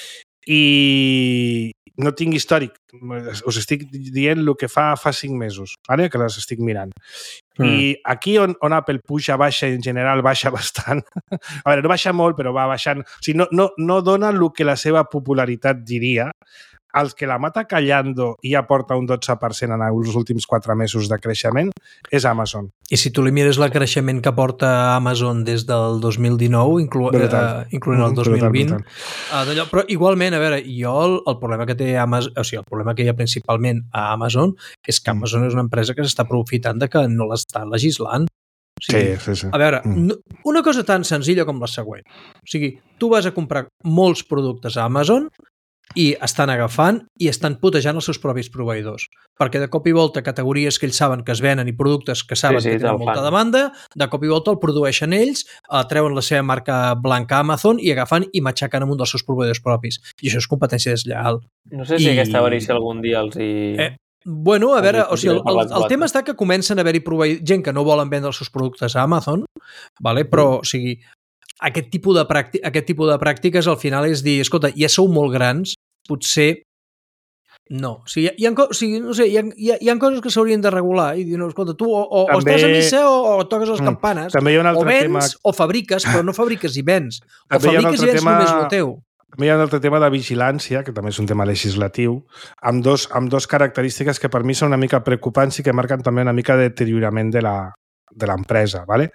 I no tinc històric. Us estic dient el que fa 5 mesos, vale? Que les estic mirant. I aquí on Apple puja, baixa, en general baixa bastant. A veure, no baixa molt, però va baixant. O sigui, no dona el que la seva popularitat diria. Els que la mata callando i ja porta un 12% en els últims 4 mesos de creixement és Amazon. I si tu li mires el creixement que porta Amazon des del 2019, incloent el 2020, però igualment, a veure, jo el problema que té Amazon, o sigui, el problema que hi ha principalment a Amazon és que Amazon és una empresa que s'està aprofitant de que no l'està legislant. O sigui, sí. A veure, una cosa tan senzilla com la següent. O sigui, tu vas a comprar molts productes a Amazon i estan agafant i estan putejant els seus propis proveïdors. Perquè de cop i volta categories que ells saben que es venen i productes que saben que tenen molta demanda, de cop i volta el produeixen ells, treuen la seva marca blanca a Amazon i agafen i matxaquen amb un dels seus proveïdors propis. I això és competència deslleial. No sé si aquesta avarícia algun dia els hi... Bueno, a veure, o sigui, el tema està que comencen a haver-hi gent que no volen vendre els seus productes a Amazon, vale? Però, o sigui, aquest tipus de pràctiques al final és dir, escolta, ja sou molt grans, potser no. O sigui, hi ha coses que s'haurien de regular i dir, no, escolta, tu o estàs a missa o toques les campanes, o vens o fabriques, però no fabriques i vens. O fabriques i vens només el teu. També hi ha un altre tema de vigilància, que també és un tema legislatiu, amb dos característiques que per mi són una mica preocupants i que marquen també una mica de deteriorament de l'empresa, ¿vale?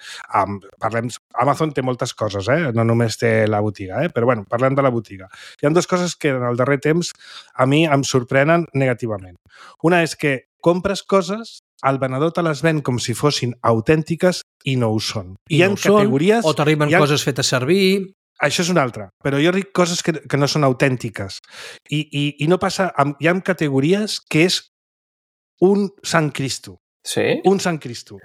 Amazon té moltes coses, no només té la botiga, però bueno, parlem de la botiga. Hi ha dues coses que en el darrer temps a mi em sorprenen negativament. Una és que compres coses, el venedor te les ven com si fossin autèntiques i no ho són. I hi ha categories... O t'arriben coses fetes servir... Això és una altra, però jo dic coses que no són autèntiques. I no passa... Hi ha categories que és un Sant Cristo. Sí? Un Sant Cristo.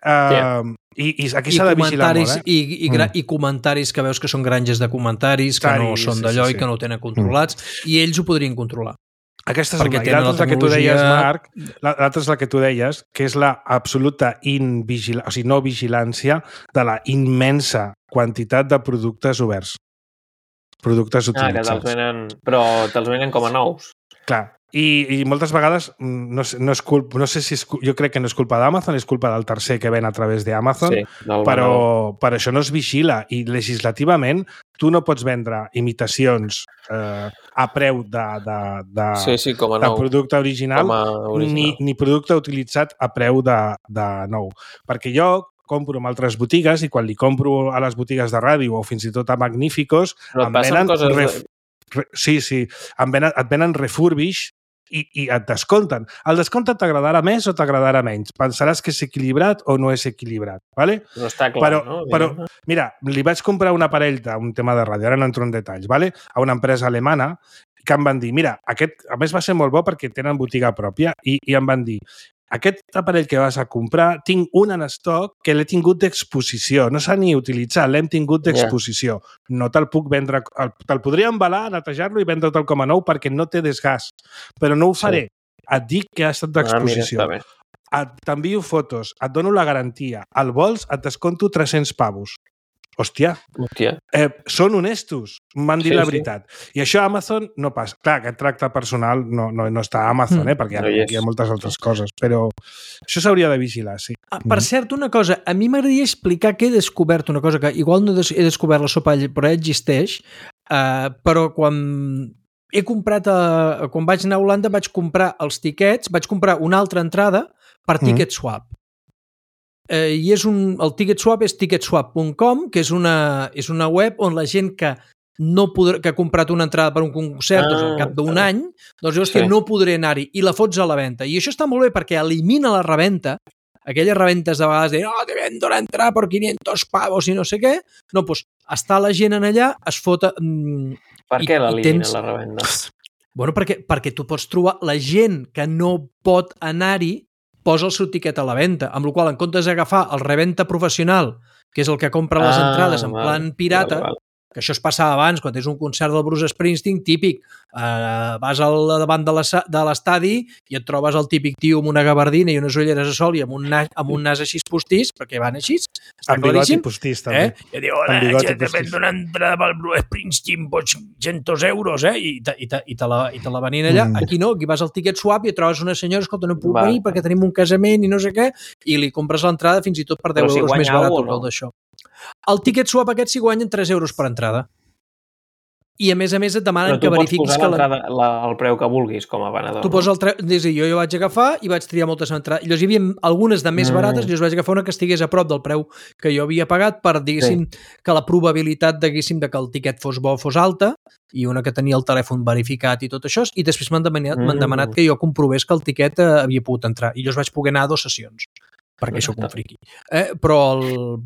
I aquí s'ha de vigilar molt, I comentaris que veus que són granges de comentaris, que no són d'allò i que no ho tenen controlats, i ells ho podrien controlar. Aquesta és una. I l'altra és la que tu deies, Marc, l'altra és la que tu deies, que és la absoluta no vigilància de la immensa quantitat de productes oberts. Productes utilitzats. Però te'ls venen com a nous. Clar. I moltes vegades, no sé si jo crec que no és culpa d'Amazon, és culpa del tercer que ven a través d'Amazon, però això no es vigila i legislativament tu no pots vendre imitacions a preu de producte original ni producte utilitzat a preu de nou. Perquè jo compro en altres botigues i quan li compro a les botigues de ràdio o fins i tot a Magníficos em venen et venen refurbish i et descompten. El descompte t'agradarà més o t'agradarà menys. Pensaràs que és equilibrat o no és equilibrat. ¿vale? No està clar, però mira, li vaig comprar un aparell d'un tema de ràdio, ara no entro en detalls, ¿vale? A una empresa alemana que em van dir, mira, aquest a més va ser molt bo perquè tenen botiga pròpia i em van dir, aquest aparell que vas a comprar, tinc un en estoc que l'he tingut d'exposició. No s'ha ni utilitzat, l'hem tingut d'exposició. No te'l puc vendre... Te'l podria embalar, netejar-lo i vendre-te'l com a nou perquè no té desgast. Però no ho faré. Et dic que ha estat d'exposició. T'envio fotos, et dono la garantia. Al vols et desconto 300 pavos. Hòstia. Són honestos, m'han dit la veritat. I això a Amazon no passa. Clar, aquest tracte personal no està a Amazon, perquè hi ha moltes altres coses, però això s'hauria de vigilar, sí. Per cert, una cosa, a mi m'agradaria explicar que he descobert una cosa que igual no he descobert la sopa, però existeix, però quan he comprat, quan vaig anar a Holanda vaig comprar els tiquets, vaig comprar una altra entrada per TicketSwap. I el TicketSwap és ticketswap.com, que és una web on la gent que ha comprat una entrada per un concert al cap d'un any, doncs no podré anar-hi i la fots a la venda. I això està molt bé perquè elimina la reventa, aquelles reventes de vegades de te vendo la entrada por 500 pavos i no sé què. No, doncs està la gent en allà, es fota... Per què l'elimina la revenda? Bueno, perquè tu pots trobar la gent que no pot anar-hi posa el seu tiquet a la venda, amb la qual en comptes d'agafar el reventa professional, que és el que compra les entrades en plan pirata, que això es passava abans, quan és un concert del Bruce Springsteen, típic, vas al davant de l'estadi i et trobes el típic tio amb una gabardina i unes ulleres a sol i amb un nas així postís, perquè van així, està claríssim. Amb bigoti postís, també. I diu, hola, te vendo una entrada pel Bruce Springsteen per 500 euros, i te la venien allà. Aquí no, aquí vas al Ticket Swap i et trobes una senyora, escolta, no puc venir perquè tenim un casament i no sé què, i li compres l'entrada fins i tot per 10 euros més barat que el d'això. El Ticket Swap aquest s'hi guanyen 3 euros per entrada. I a més et demanen que verifiquis que... Però tu pots posar el preu que vulguis com a venedor. Tu poses el preu... Jo vaig agafar i vaig triar moltes entrades. Llavors hi havia algunes de més barates, llavors vaig agafar una que estigués a prop del preu que jo havia pagat per, diguéssim, que la probabilitat, diguéssim, de que el tiquet fos bo fos alta, i una que tenia el telèfon verificat i tot això, i després m'han demanat que jo comprovés que el tiquet havia pogut entrar. I llavors vaig poder anar a 2 sessions, perquè sóc un friqui. Però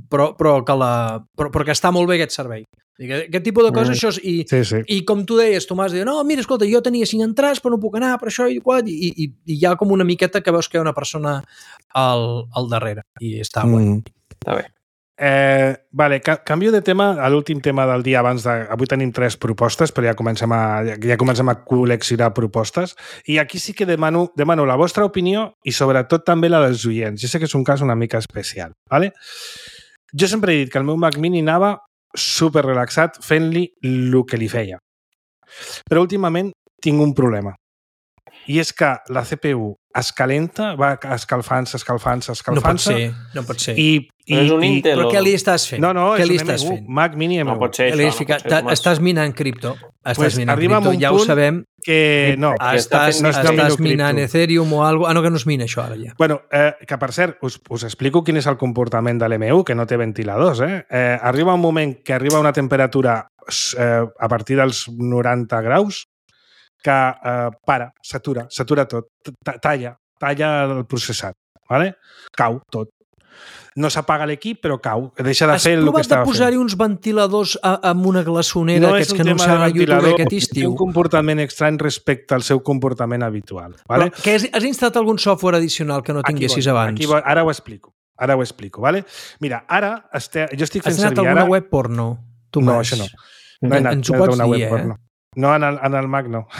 que està molt bé aquest servei. Aquest tipus de coses, això i com tu deies, tu m'has dit, no, mira, escolta, jo tenia 5 entrades, però no puc anar, per això, i hi ha com una miqueta que veus que hi ha una persona al darrere, i està guai. Està bé. Vale, canvio de tema a l'últim tema del dia abans de... Avui tenim 3 propostes, però ja comencem a col·leccionar propostes, i aquí sí que demano la vostra opinió i sobretot també la dels oients. Jo sé que és un cas una mica especial, ¿vale? Jo sempre he dit que el meu Mac Mini anava super relaxat fent-li el que li feia. Però últimament tinc un problema. I és que la CPU es calenta, va escalfant-se. No pot ser. No és un Intel. Però què li estàs fent? No, és un MU, Mac Mini MU. No pot ser això. Estàs minant cripto. Arriba a un ja ho sabem. Que no. Estàs minant Ethereum o alguna cosa. No, que no es mina això ara ja. Bueno, que per cert, us explico quin és el comportament de l'MU, que no té ventiladors. Arriba un moment que arriba a una temperatura a partir dels 90 graus que s'atura tot, talla el processat, ¿vale? Cau tot. No s'apaga l'equip, però cau. Deixa de fer el que estava fent. Has provat de posar-hi uns ventiladors amb una glaçonera, aquests que anunciava YouTube aquest estiu? Té un comportament estrany respecte al seu comportament habitual. ¿Vale? Però has instal·lat algun software addicional que no tinguessis abans? Ara ho explico. ¿Vale? Mira, ara jo estic fent servir... Has anat a alguna web porno? No, això no. No he anat a una web porno. No, en el Mac no.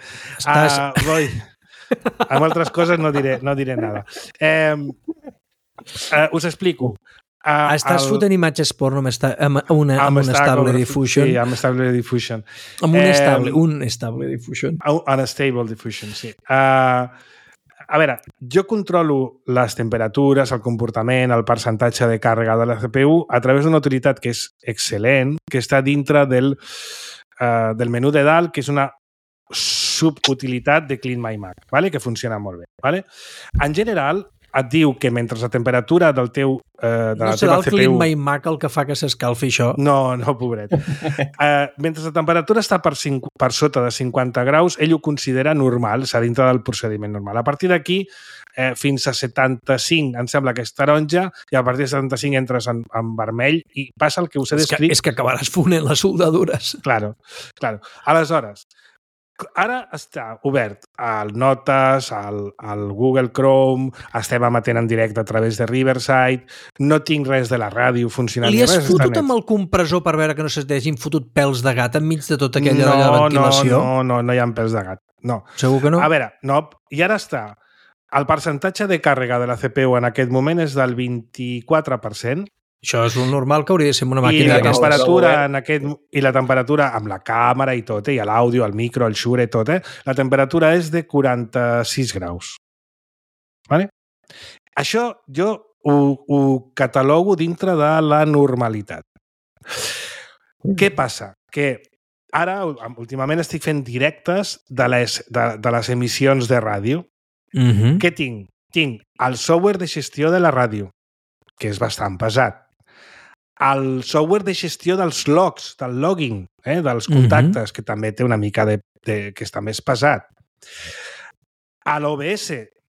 Amb altres coses no diré nada. Us explico. Estàs fotent imatges porno amb un Stable Diffusion? Sí, amb Stable Diffusion. Amb un Stable Diffusion. Unstable Diffusion, sí. A veure, jo controlo les temperatures, el comportament, el percentatge de càrrega de la CPU a través d'una utilitat que és excel·lent, que està dintre del menú de dalt, que és una subutilitat de Clean My Mac, ¿vale? Que funciona molt bé. ¿Vale? En general, et diu que mentre la temperatura del teu no serà el Clean My Mac el que fa que s'escalfi això? No, pobret. Mentre la temperatura està per sota de 50 graus, ell ho considera normal, és a dintre del procediment normal. A partir d'aquí, fins a 75 em sembla que és taronja, i a partir de 75 entres en vermell i passa el que us he descrit. És que acabaràs fonent les soldadures. Claro. Aleshores, ara està obert al Notes, al Google Chrome, estem emetent en directe a través de Riverside, no tinc res de la ràdio funcionant. Li has fotut amb el compressor per veure que no s'hagin fotut pèls de gat enmig de tota aquella ventilació? No hi ha pèls de gat. No. Segur que no? A veure, no. I ara està. El percentatge de càrrega de la CPU en aquest moment és del 24%. Això és un normal que hauria de ser una màquina I la temperatura amb la càmera i tot, i l'àudio, el micro, el Shure, tot, la temperatura és de 46 graus. Vale? Això jo ho catalogo dintre de la normalitat. Què passa? Que ara, últimament, estic fent directes de les emissions de ràdio. Què tinc? Tinc el software de gestió de la ràdio, que és bastant pesat. El software de gestió dels logs, del logging, dels contactes, que també té una mica que també és pesat. A l'OBS,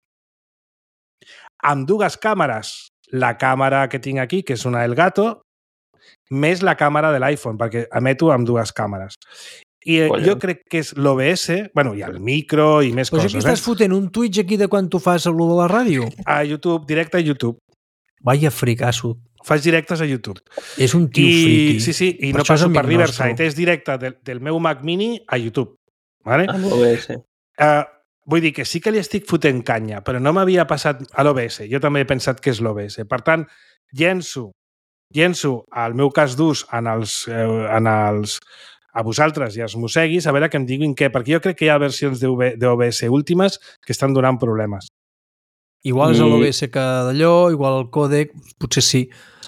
amb 2 càmeres, la càmera que tinc aquí, que és una Elgato, més la càmera de l'iPhone, perquè emeto amb 2 càmeres. I jo crec que és l'OBS, i el micro i més coses. Però aquí estàs fotent un Twitch aquí de quan tu fas allò de la ràdio? A YouTube, directe a YouTube. Vaya fricasso. Faig directes a YouTube. És un tio friqui. Sí, i no passo per Riverside. És directe del meu Mac Mini a YouTube. Vale? Amb l'OBS. Vull dir que sí que li estic fotent canya, però no m'havia passat a l'OBS. Jo també he pensat que és l'OBS. Per tant, llenço el meu cas d'ús a vosaltres i als mosseguis, a veure que em diguin què, perquè jo crec que hi ha versions d'OBS últimes que estan donant problemes. Igual és l'OBS que d'allò, igual el còdec, potser sí.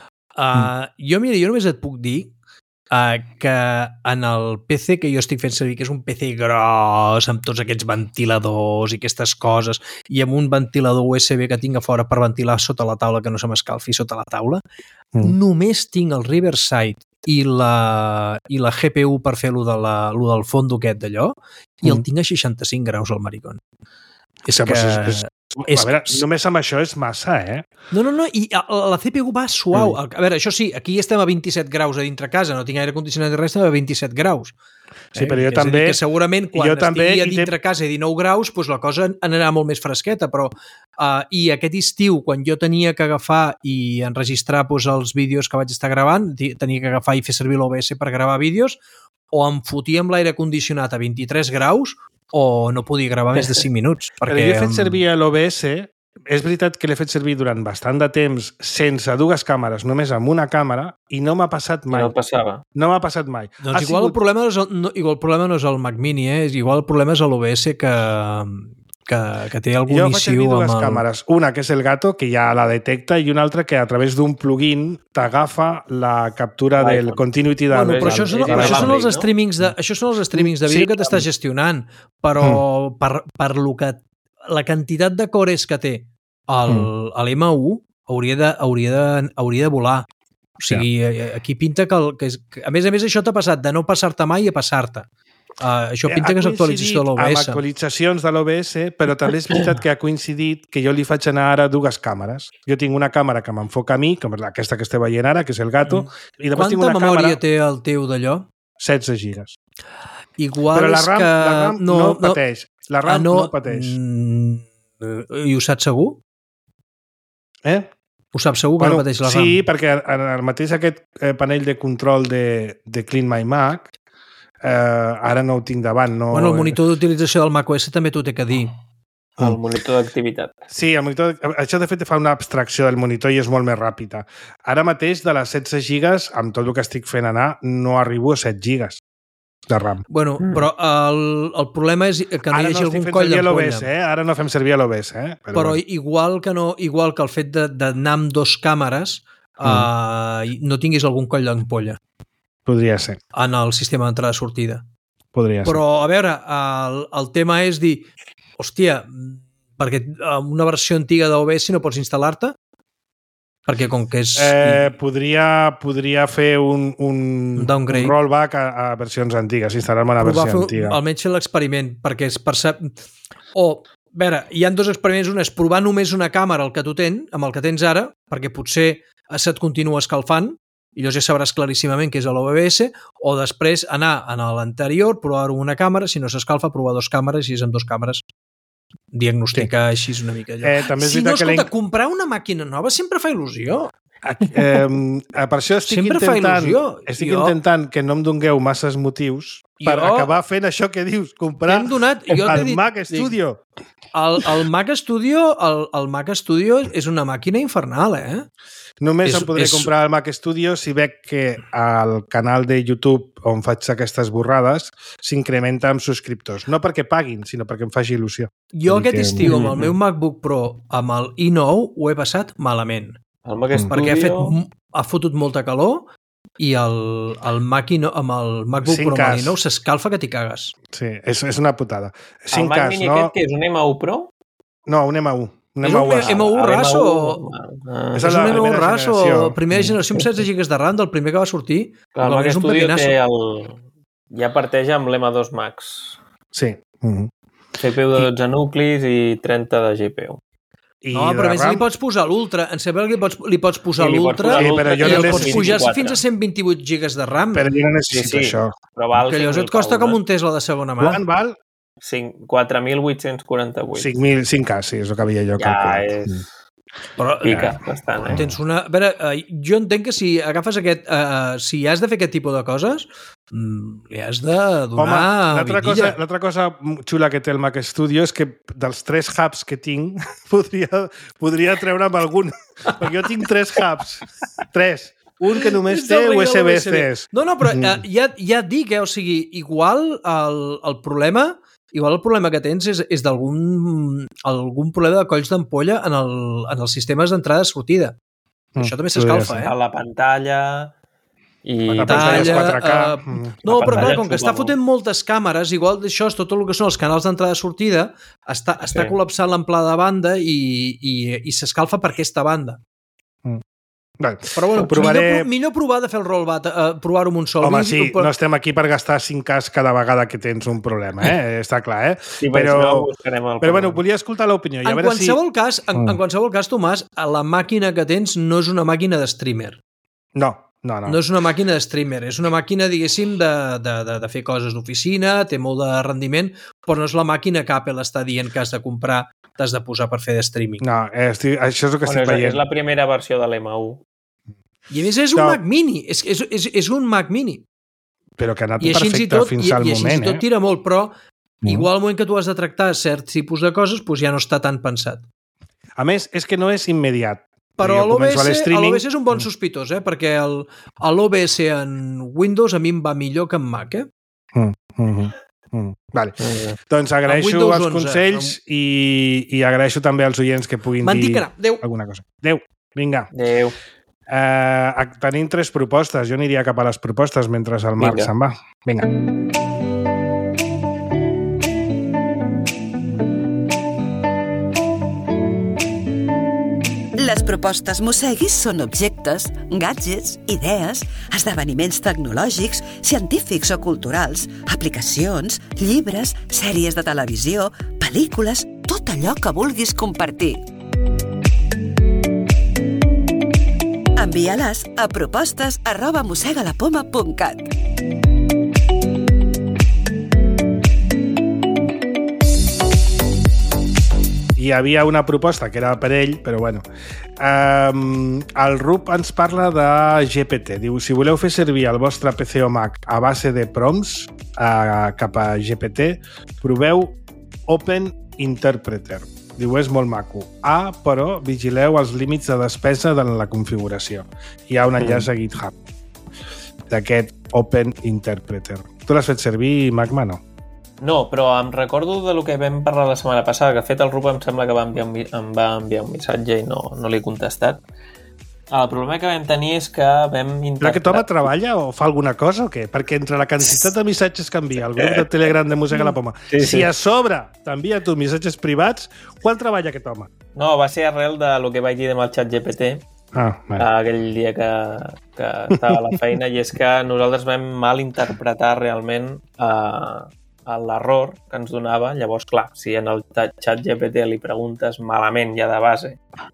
Jo només et puc dir que en el PC que jo estic fent servir, que és un PC gros, amb tots aquests ventiladors i aquestes coses, i amb un ventilador USB que tinc a fora per ventilar sota la taula, que no se m'escalfi sota la taula, només tinc el Riverside i la GPU per fer lo del fondo aquest d'allò, i el tinc a 65 graus al maricón. És que... A veure, només amb això és massa, No, i la CPU va suau. A veure, això sí, aquí estem a 27 graus a dintre casa, no tinc aire condicionat i res, estem a 27 graus. Sí, però jo també... Que segurament quan estigui a dintre casa a 19 graus, doncs la cosa anirà molt més fresqueta, però i aquest estiu, quan jo tenia que agafar i enregistrar els vídeos que vaig estar gravant, tenia que agafar i fer servir l'OBS per gravar vídeos, o em fotia amb l'aire condicionat a 23 graus o no podia gravar més de 5 minuts. Perquè... Però jo he fet servir l'OBS, és veritat que l'he fet servir durant bastant de temps sense dues càmeres, només amb una càmera, i no m'ha passat mai. No passava. No m'ha passat mai. Doncs igual el problema no és el Mac Mini, igual el problema és l'OBS que té algun jo issue. Jo faig servir dues càmeres. Una, que és el Gato, que ja la detecta, i una altra que a través d'un plugin t'agafa la captura del continuity de... Bueno, però això són els streamings de vídeo que t'està gestionant, però per lo que la quantitat de cores que té l'M1 hauria de volar. O sigui, aquí pinta que a més això t'ha passat de no passar-te mai a passar-te. Això pinta que és actualització de l'OBS. Amb actualitzacions de l'OBS, però també és veritat que ha coincidit que jo li faig anar ara dues càmeres. Jo tinc una càmera que m'enfoca a mi, com aquesta que esteu veient ara, que és el Gato, i després tinc una càmera... Quanta memòria té el teu d'allò? 16 gigas. Igual però és que... la RAM no pateix. La RAM no pateix. I ho saps segur? Ho saps segur que no pateix la RAM? Sí, perquè el mateix aquest panell de control de Clean My Mac ara no ho tinc davant. Bueno, el monitor d'utilització del macOS també t'ho té que dir. El monitor d'activitat. Sí, això de fet fa una abstracció del monitor i és molt més ràpida. Ara mateix, de les 16 gigas, amb tot el que estic fent anar, no arribo a 7 gigas de RAM. Bueno, però el problema és que no hi hagi algun coll d'ampolla. Ara no fem servir l'OBS. Però igual que el fet d'anar amb dos càmeres no tinguis algun coll d'ampolla. Podria ser. En el sistema d'entrada-sortida. Podria ser. Però, a veure, el tema és dir, hòstia, perquè una versió antiga d'OBS no pots instal·lar-te? Perquè com que és... Podria fer un rollback a versions antigues, instal·lar-me una versió antiga. Almenys fer l'experiment, perquè és per saber... A veure, hi ha dos experiments. Un és provar només una càmera amb el que tens ara, perquè potser se't continua escalfant, i llavors ja sabràs claríssimament que és l'OBS, o després anar a l'anterior, provar una càmera, si no s'escalfa, provar dues càmeres, i és amb dues càmeres diagnosticar així una mica allò. Si no, escolta, comprar una màquina nova sempre fa il·lusió. Per això estic intentant que no em dongueu masses motius per acabar fent això que dius, comprar el Mac Studio. El Mac Studio és una màquina infernal, Només em podré comprar el Mac Studio si veig que el canal de YouTube on faig aquestes borrades s'incrementa amb subscriptors. No perquè paguin, sinó perquè em faci il·lusió. Jo aquest estiu amb el meu MacBook Pro, amb el i9, ho he passat malament. El Mac Studio... Perquè ha fotut molta calor i amb el MacBook Pro amb el i9 s'escalfa que t'hi cagues. Sí, és una putada. El Mac Mini aquest, que és un M1 Pro? No, un M1. És un M1 RAS o... És un M1 RAS o primera generació amb 16 GB de RAM del primer que va sortir. Clar, el Mac Studio ja parteix amb l'M2 Max. Sí. CPU de 12 nuclis i 30 de GPU. No, però a més li pots posar l'Ultra. Em sembla que li pots posar l'Ultra i el pots pujar fins a 128 GB de RAM. Però jo no necessito això. Que llavors et costa com un Tesla de segona mà. Quan val? 4.848. 5K, sí, és el que havia jo calculat. Però pica bastant, tens una... A veure, jo entenc que si agafes aquest... si has de fer aquest tipus de coses, li has de donar vidilla. L'altra cosa xula que té el Mac Studio és que dels 3 hubs que tinc podria treure'm algun. Perquè jo tinc 3 hubs. 3. Un que només té USB-Cs. No, però ja et dic, o sigui, igual el problema que tens és d'algun problema de colls d'ampolla en els sistemes d'entrada-sortida. Això també s'escalfa, A la pantalla... I no, però clar, com que està fotent moltes càmeres, igual d'això és tot el que són els canals d'entrada-sortida, està col·lapsant l'amplada de banda i s'escalfa per aquesta banda. Vale. Però bueno, millor provar de fer el rollback, provar-ho amb un sol. Home, sí, no estem aquí per gastar 5K cada vegada que tens un problema, està clar, Sí, però bueno, volia escoltar l'opinió. En qualsevol cas, Tomàs, la màquina que tens no és una màquina de streamer. No. No és una màquina de streamer, és una màquina, diguéssim, de fer coses d'oficina, té molt de rendiment, però no és la màquina que Apple està dient que has de comprar, t'has de posar per fer de streaming. No, això és el que estic veient. És la primera versió de l'M1. I a més és un Mac Mini, és un Mac Mini. Però que ha anat perfecte fins al moment. I així tot tira molt, però igual al moment que tu has de tractar cert tipus de coses, doncs ja no està tan pensat. A més, és que no és immediat. Però l'OBS és un bon sospitós, perquè l'OBS en Windows a mi em va millor que en Mac, Vale. Doncs agraeixo els consells i agraeixo també als oients que puguin dir alguna cosa. Adéu. Vinga. Adéu. Tenim 3 propostes. Jo aniria cap a les propostes mentre el Marc se'n va. Vinga. Les propostes Mosseguis són objectes, gadgets, idees, esdeveniments tecnològics, científics o culturals, aplicacions, llibres, sèries de televisió, pel·lícules, tot allò que vulguis compartir. Envia-les a propostes@mossegalapoma.cat. Hi havia una proposta que era per ell, però bueno. El Rup ens parla de GPT. Diu, si voleu fer servir el vostre PC o Mac a base de prompts cap a GPT, proveu Open Interpreter. Diu, és molt maco. Però vigileu els límits de despesa de la configuració. Hi ha un enllaç a GitHub d'aquest Open Interpreter. Tu l'has fet servir, Magma, no? No, però em recordo del que vam parlar la setmana passada, que de fet el Rup em sembla que em va enviar un missatge i no li he contestat. El problema que vam tenir és que vam interpretar... Però aquest home treballa o fa alguna cosa o què? Perquè entre la quantitat de missatges que envia el grup de Telegram de Mossega la Poma, si a sobre t'envia tu missatges privats, quan treballa aquest home? No, va ser arrel del que vaig dir amb el xat GPT aquell dia que estava a la feina, i és que nosaltres vam malinterpretar realment l'error que ens donava. Llavors, clar, si en el xat GPT li preguntes malament ja de base,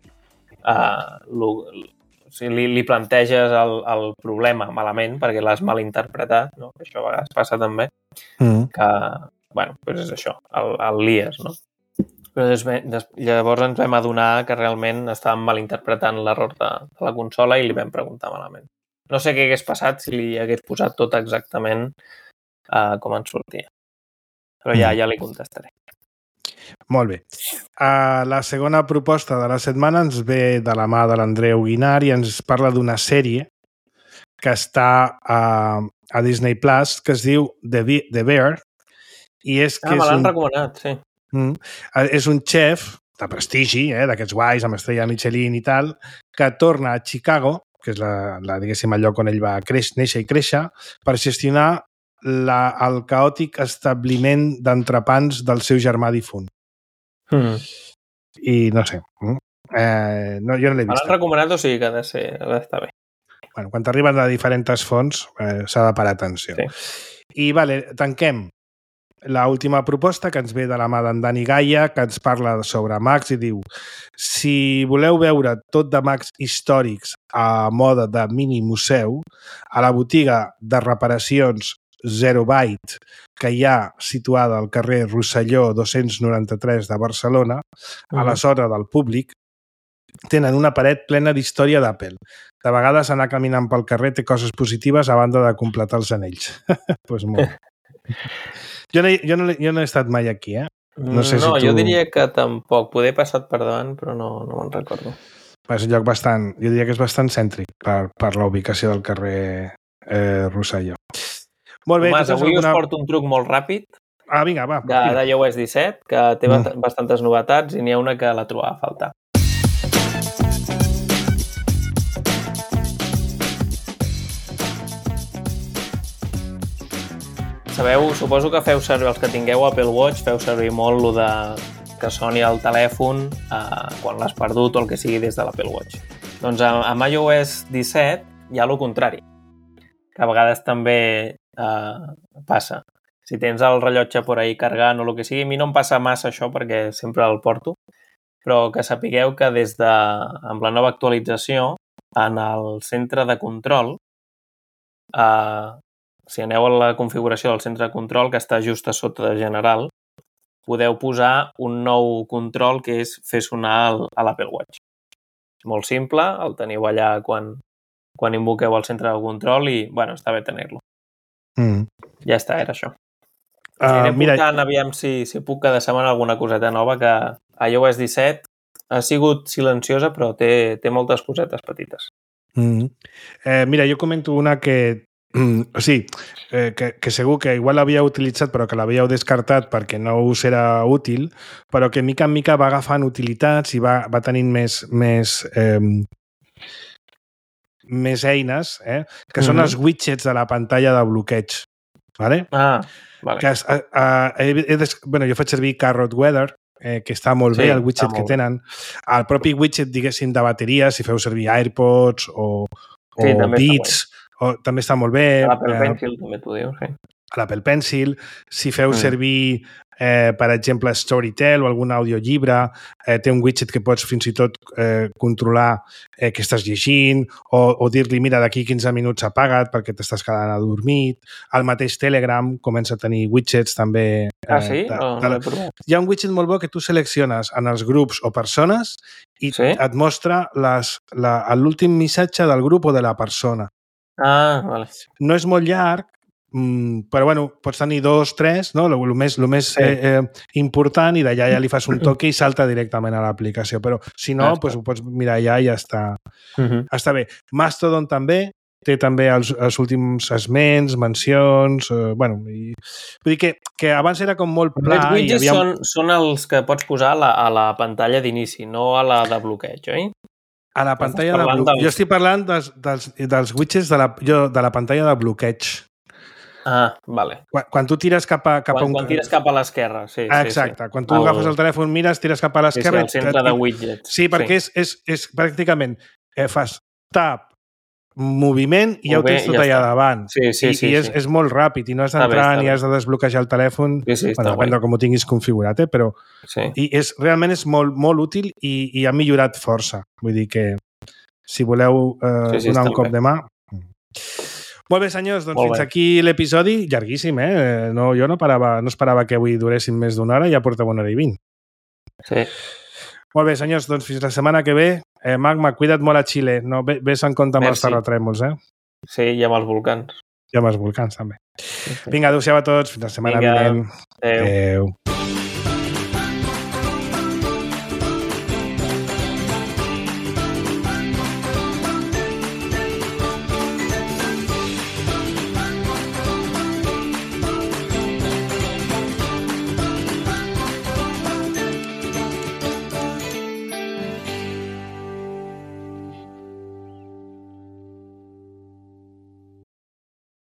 li planteges el problema malament perquè l'has malinterpretat, no? Això a vegades passa també, que, bueno, doncs és això, el lies, no? Però llavors ens vam adonar que realment estàvem malinterpretant l'error de la consola i li vam preguntar malament. No sé què hagués passat si li hagués posat tot exactament com ens sortia. Però ja li contestaré. Molt bé. La segona proposta de la setmana ens ve de la mà de l'Andreu Guinar i ens parla d'una sèrie que està a Disney Plus que es diu The Bear. I és que me l'han recomanat, sí. És un xef de prestigi, d'aquests guais amb estrella Michelin i tal, que torna a Chicago, que és diguéssim, el lloc on ell va néixer i créixer, per gestionar el caòtic establiment d'entrepans del seu germà difunt. I no sé. Jo no l'he vist. Me l'han recomanat, o sigui que ha d'estar bé. Bueno, quan t'arriben de diferents fonts s'ha de parar atenció. Sí. I tanquem l'última proposta que ens ve de la mà d'en Dani Gaia, que ens parla sobre Macs i diu: si voleu veure tot de Macs històrics a moda de mini museu, a la botiga de reparacions Zero Byte, que hi ha situada al carrer Rosselló 293 de Barcelona, a la zona del públic, tenen una paret plena d'història d'Apple. De vegades anar caminant pel carrer té coses positives a banda de completar els anells. Pues molt. Jo no he estat mai aquí, eh? No, si tu... jo diria que tampoc. Poder passat per davant, però no me'n recordo. És un lloc bastant... Jo diria que és bastant cèntric per la ubicació del carrer Rosselló. Molt bé. Tomàs, avui us porto un truc molt ràpid. Vinga, va. De iOS 17, que té bastantes novetats i n'hi ha una que la trobava a faltar. Sabeu, suposo que feu servir, els que tingueu Apple Watch, feu servir molt lo de que soni el telèfon quan l'has perdut o el que sigui des de l'Apple Watch. Doncs amb iOS 17 hi ha el contrari, que a vegades també passa. Si tens el rellotge por ahí cargant o el que sigui, a mi no em passa massa això perquè sempre el porto, però que sapigueu que amb la nova actualització, en el centre de control, si aneu a la configuració del centre de control, que està just a sota de general, podeu posar un nou control que és fer sonar a l'Apple Watch. Molt simple, el teniu allà quan invoqueu el centre de control i, bueno, està bé tenir-lo. Ja està, era això. Aniré portant, aviam si puc cada setmana alguna coseta nova, que iOS 17 ha sigut silenciosa, però té moltes cosetes petites. Mira, jo comento una que que segur que igual l'havíeu utilitzat però que l'havíeu descartat perquè no us era útil, però que mica en mica va agafant utilitats i va tenint més eines, que són els widgets de la pantalla de bloqueig. Vale? Vale. Jo faig servir Carrot Weather, que està molt bé, el widget que tenen. El propi widget, diguéssim, de bateria, si feu servir AirPods o Beats, també està molt bé. L'Apple Pencil també t'ho diu, sí. L'Apple Pencil, si feu servir, per exemple, Storytel o algun audiollibre, té un widget que pots fins i tot controlar que estàs llegint o dir-li, mira, d'aquí 15 minuts apaga't perquè t'estàs quedant adormit. El mateix Telegram comença a tenir widgets també. Sí? Hi ha un widget molt bo que tu selecciones en els grups o persones i et mostra l'últim missatge del grup o de la persona. Vale. No és molt llarg, però bueno, pots tenir 2, 3, no? El més important, i d'allà ja li fas un toque i salta directament a l'aplicació, però si no, doncs ho pots mirar allà i ja està. Està bé. Mastodon també té també els últims esments, mencions, vull dir que abans era com molt pla. Els widgets són els que pots posar a la pantalla d'inici, no a la de bloqueig, oi? A la pantalla de bloqueig. Jo estic parlant dels widgets de la pantalla de bloqueig. Vale. Quan tu tires cap a... Quan tires cap a l'esquerra, sí. Exacte. Quan tu agafes el telèfon, mires, tires cap a l'esquerra... Sí, el centre de widgets. Sí, perquè és pràcticament... Fas tap, moviment i ja ho tens tot allà davant. Sí. I és molt ràpid i no has d'entrar ni has de desbloquejar el telèfon. Depèn de com ho tinguis configurat, però... Realment és molt, molt útil i ha millorat força. Vull dir que si voleu donar un cop de mà... Molt bé, senyors, doncs fins aquí l'episodi. Llarguíssim, jo no esperava que avui duressin més d'una hora, ja porteu 1 hora i 20. Sí. Molt bé, senyors, doncs fins la setmana que ve. Magma, cuida't molt a Xile. No, ves en compte amb els terratrèmols, Sí, i amb els volcans. I amb els volcans, també. Vinga, adéu-siau a tots. Fins la setmana vinent. Adéu.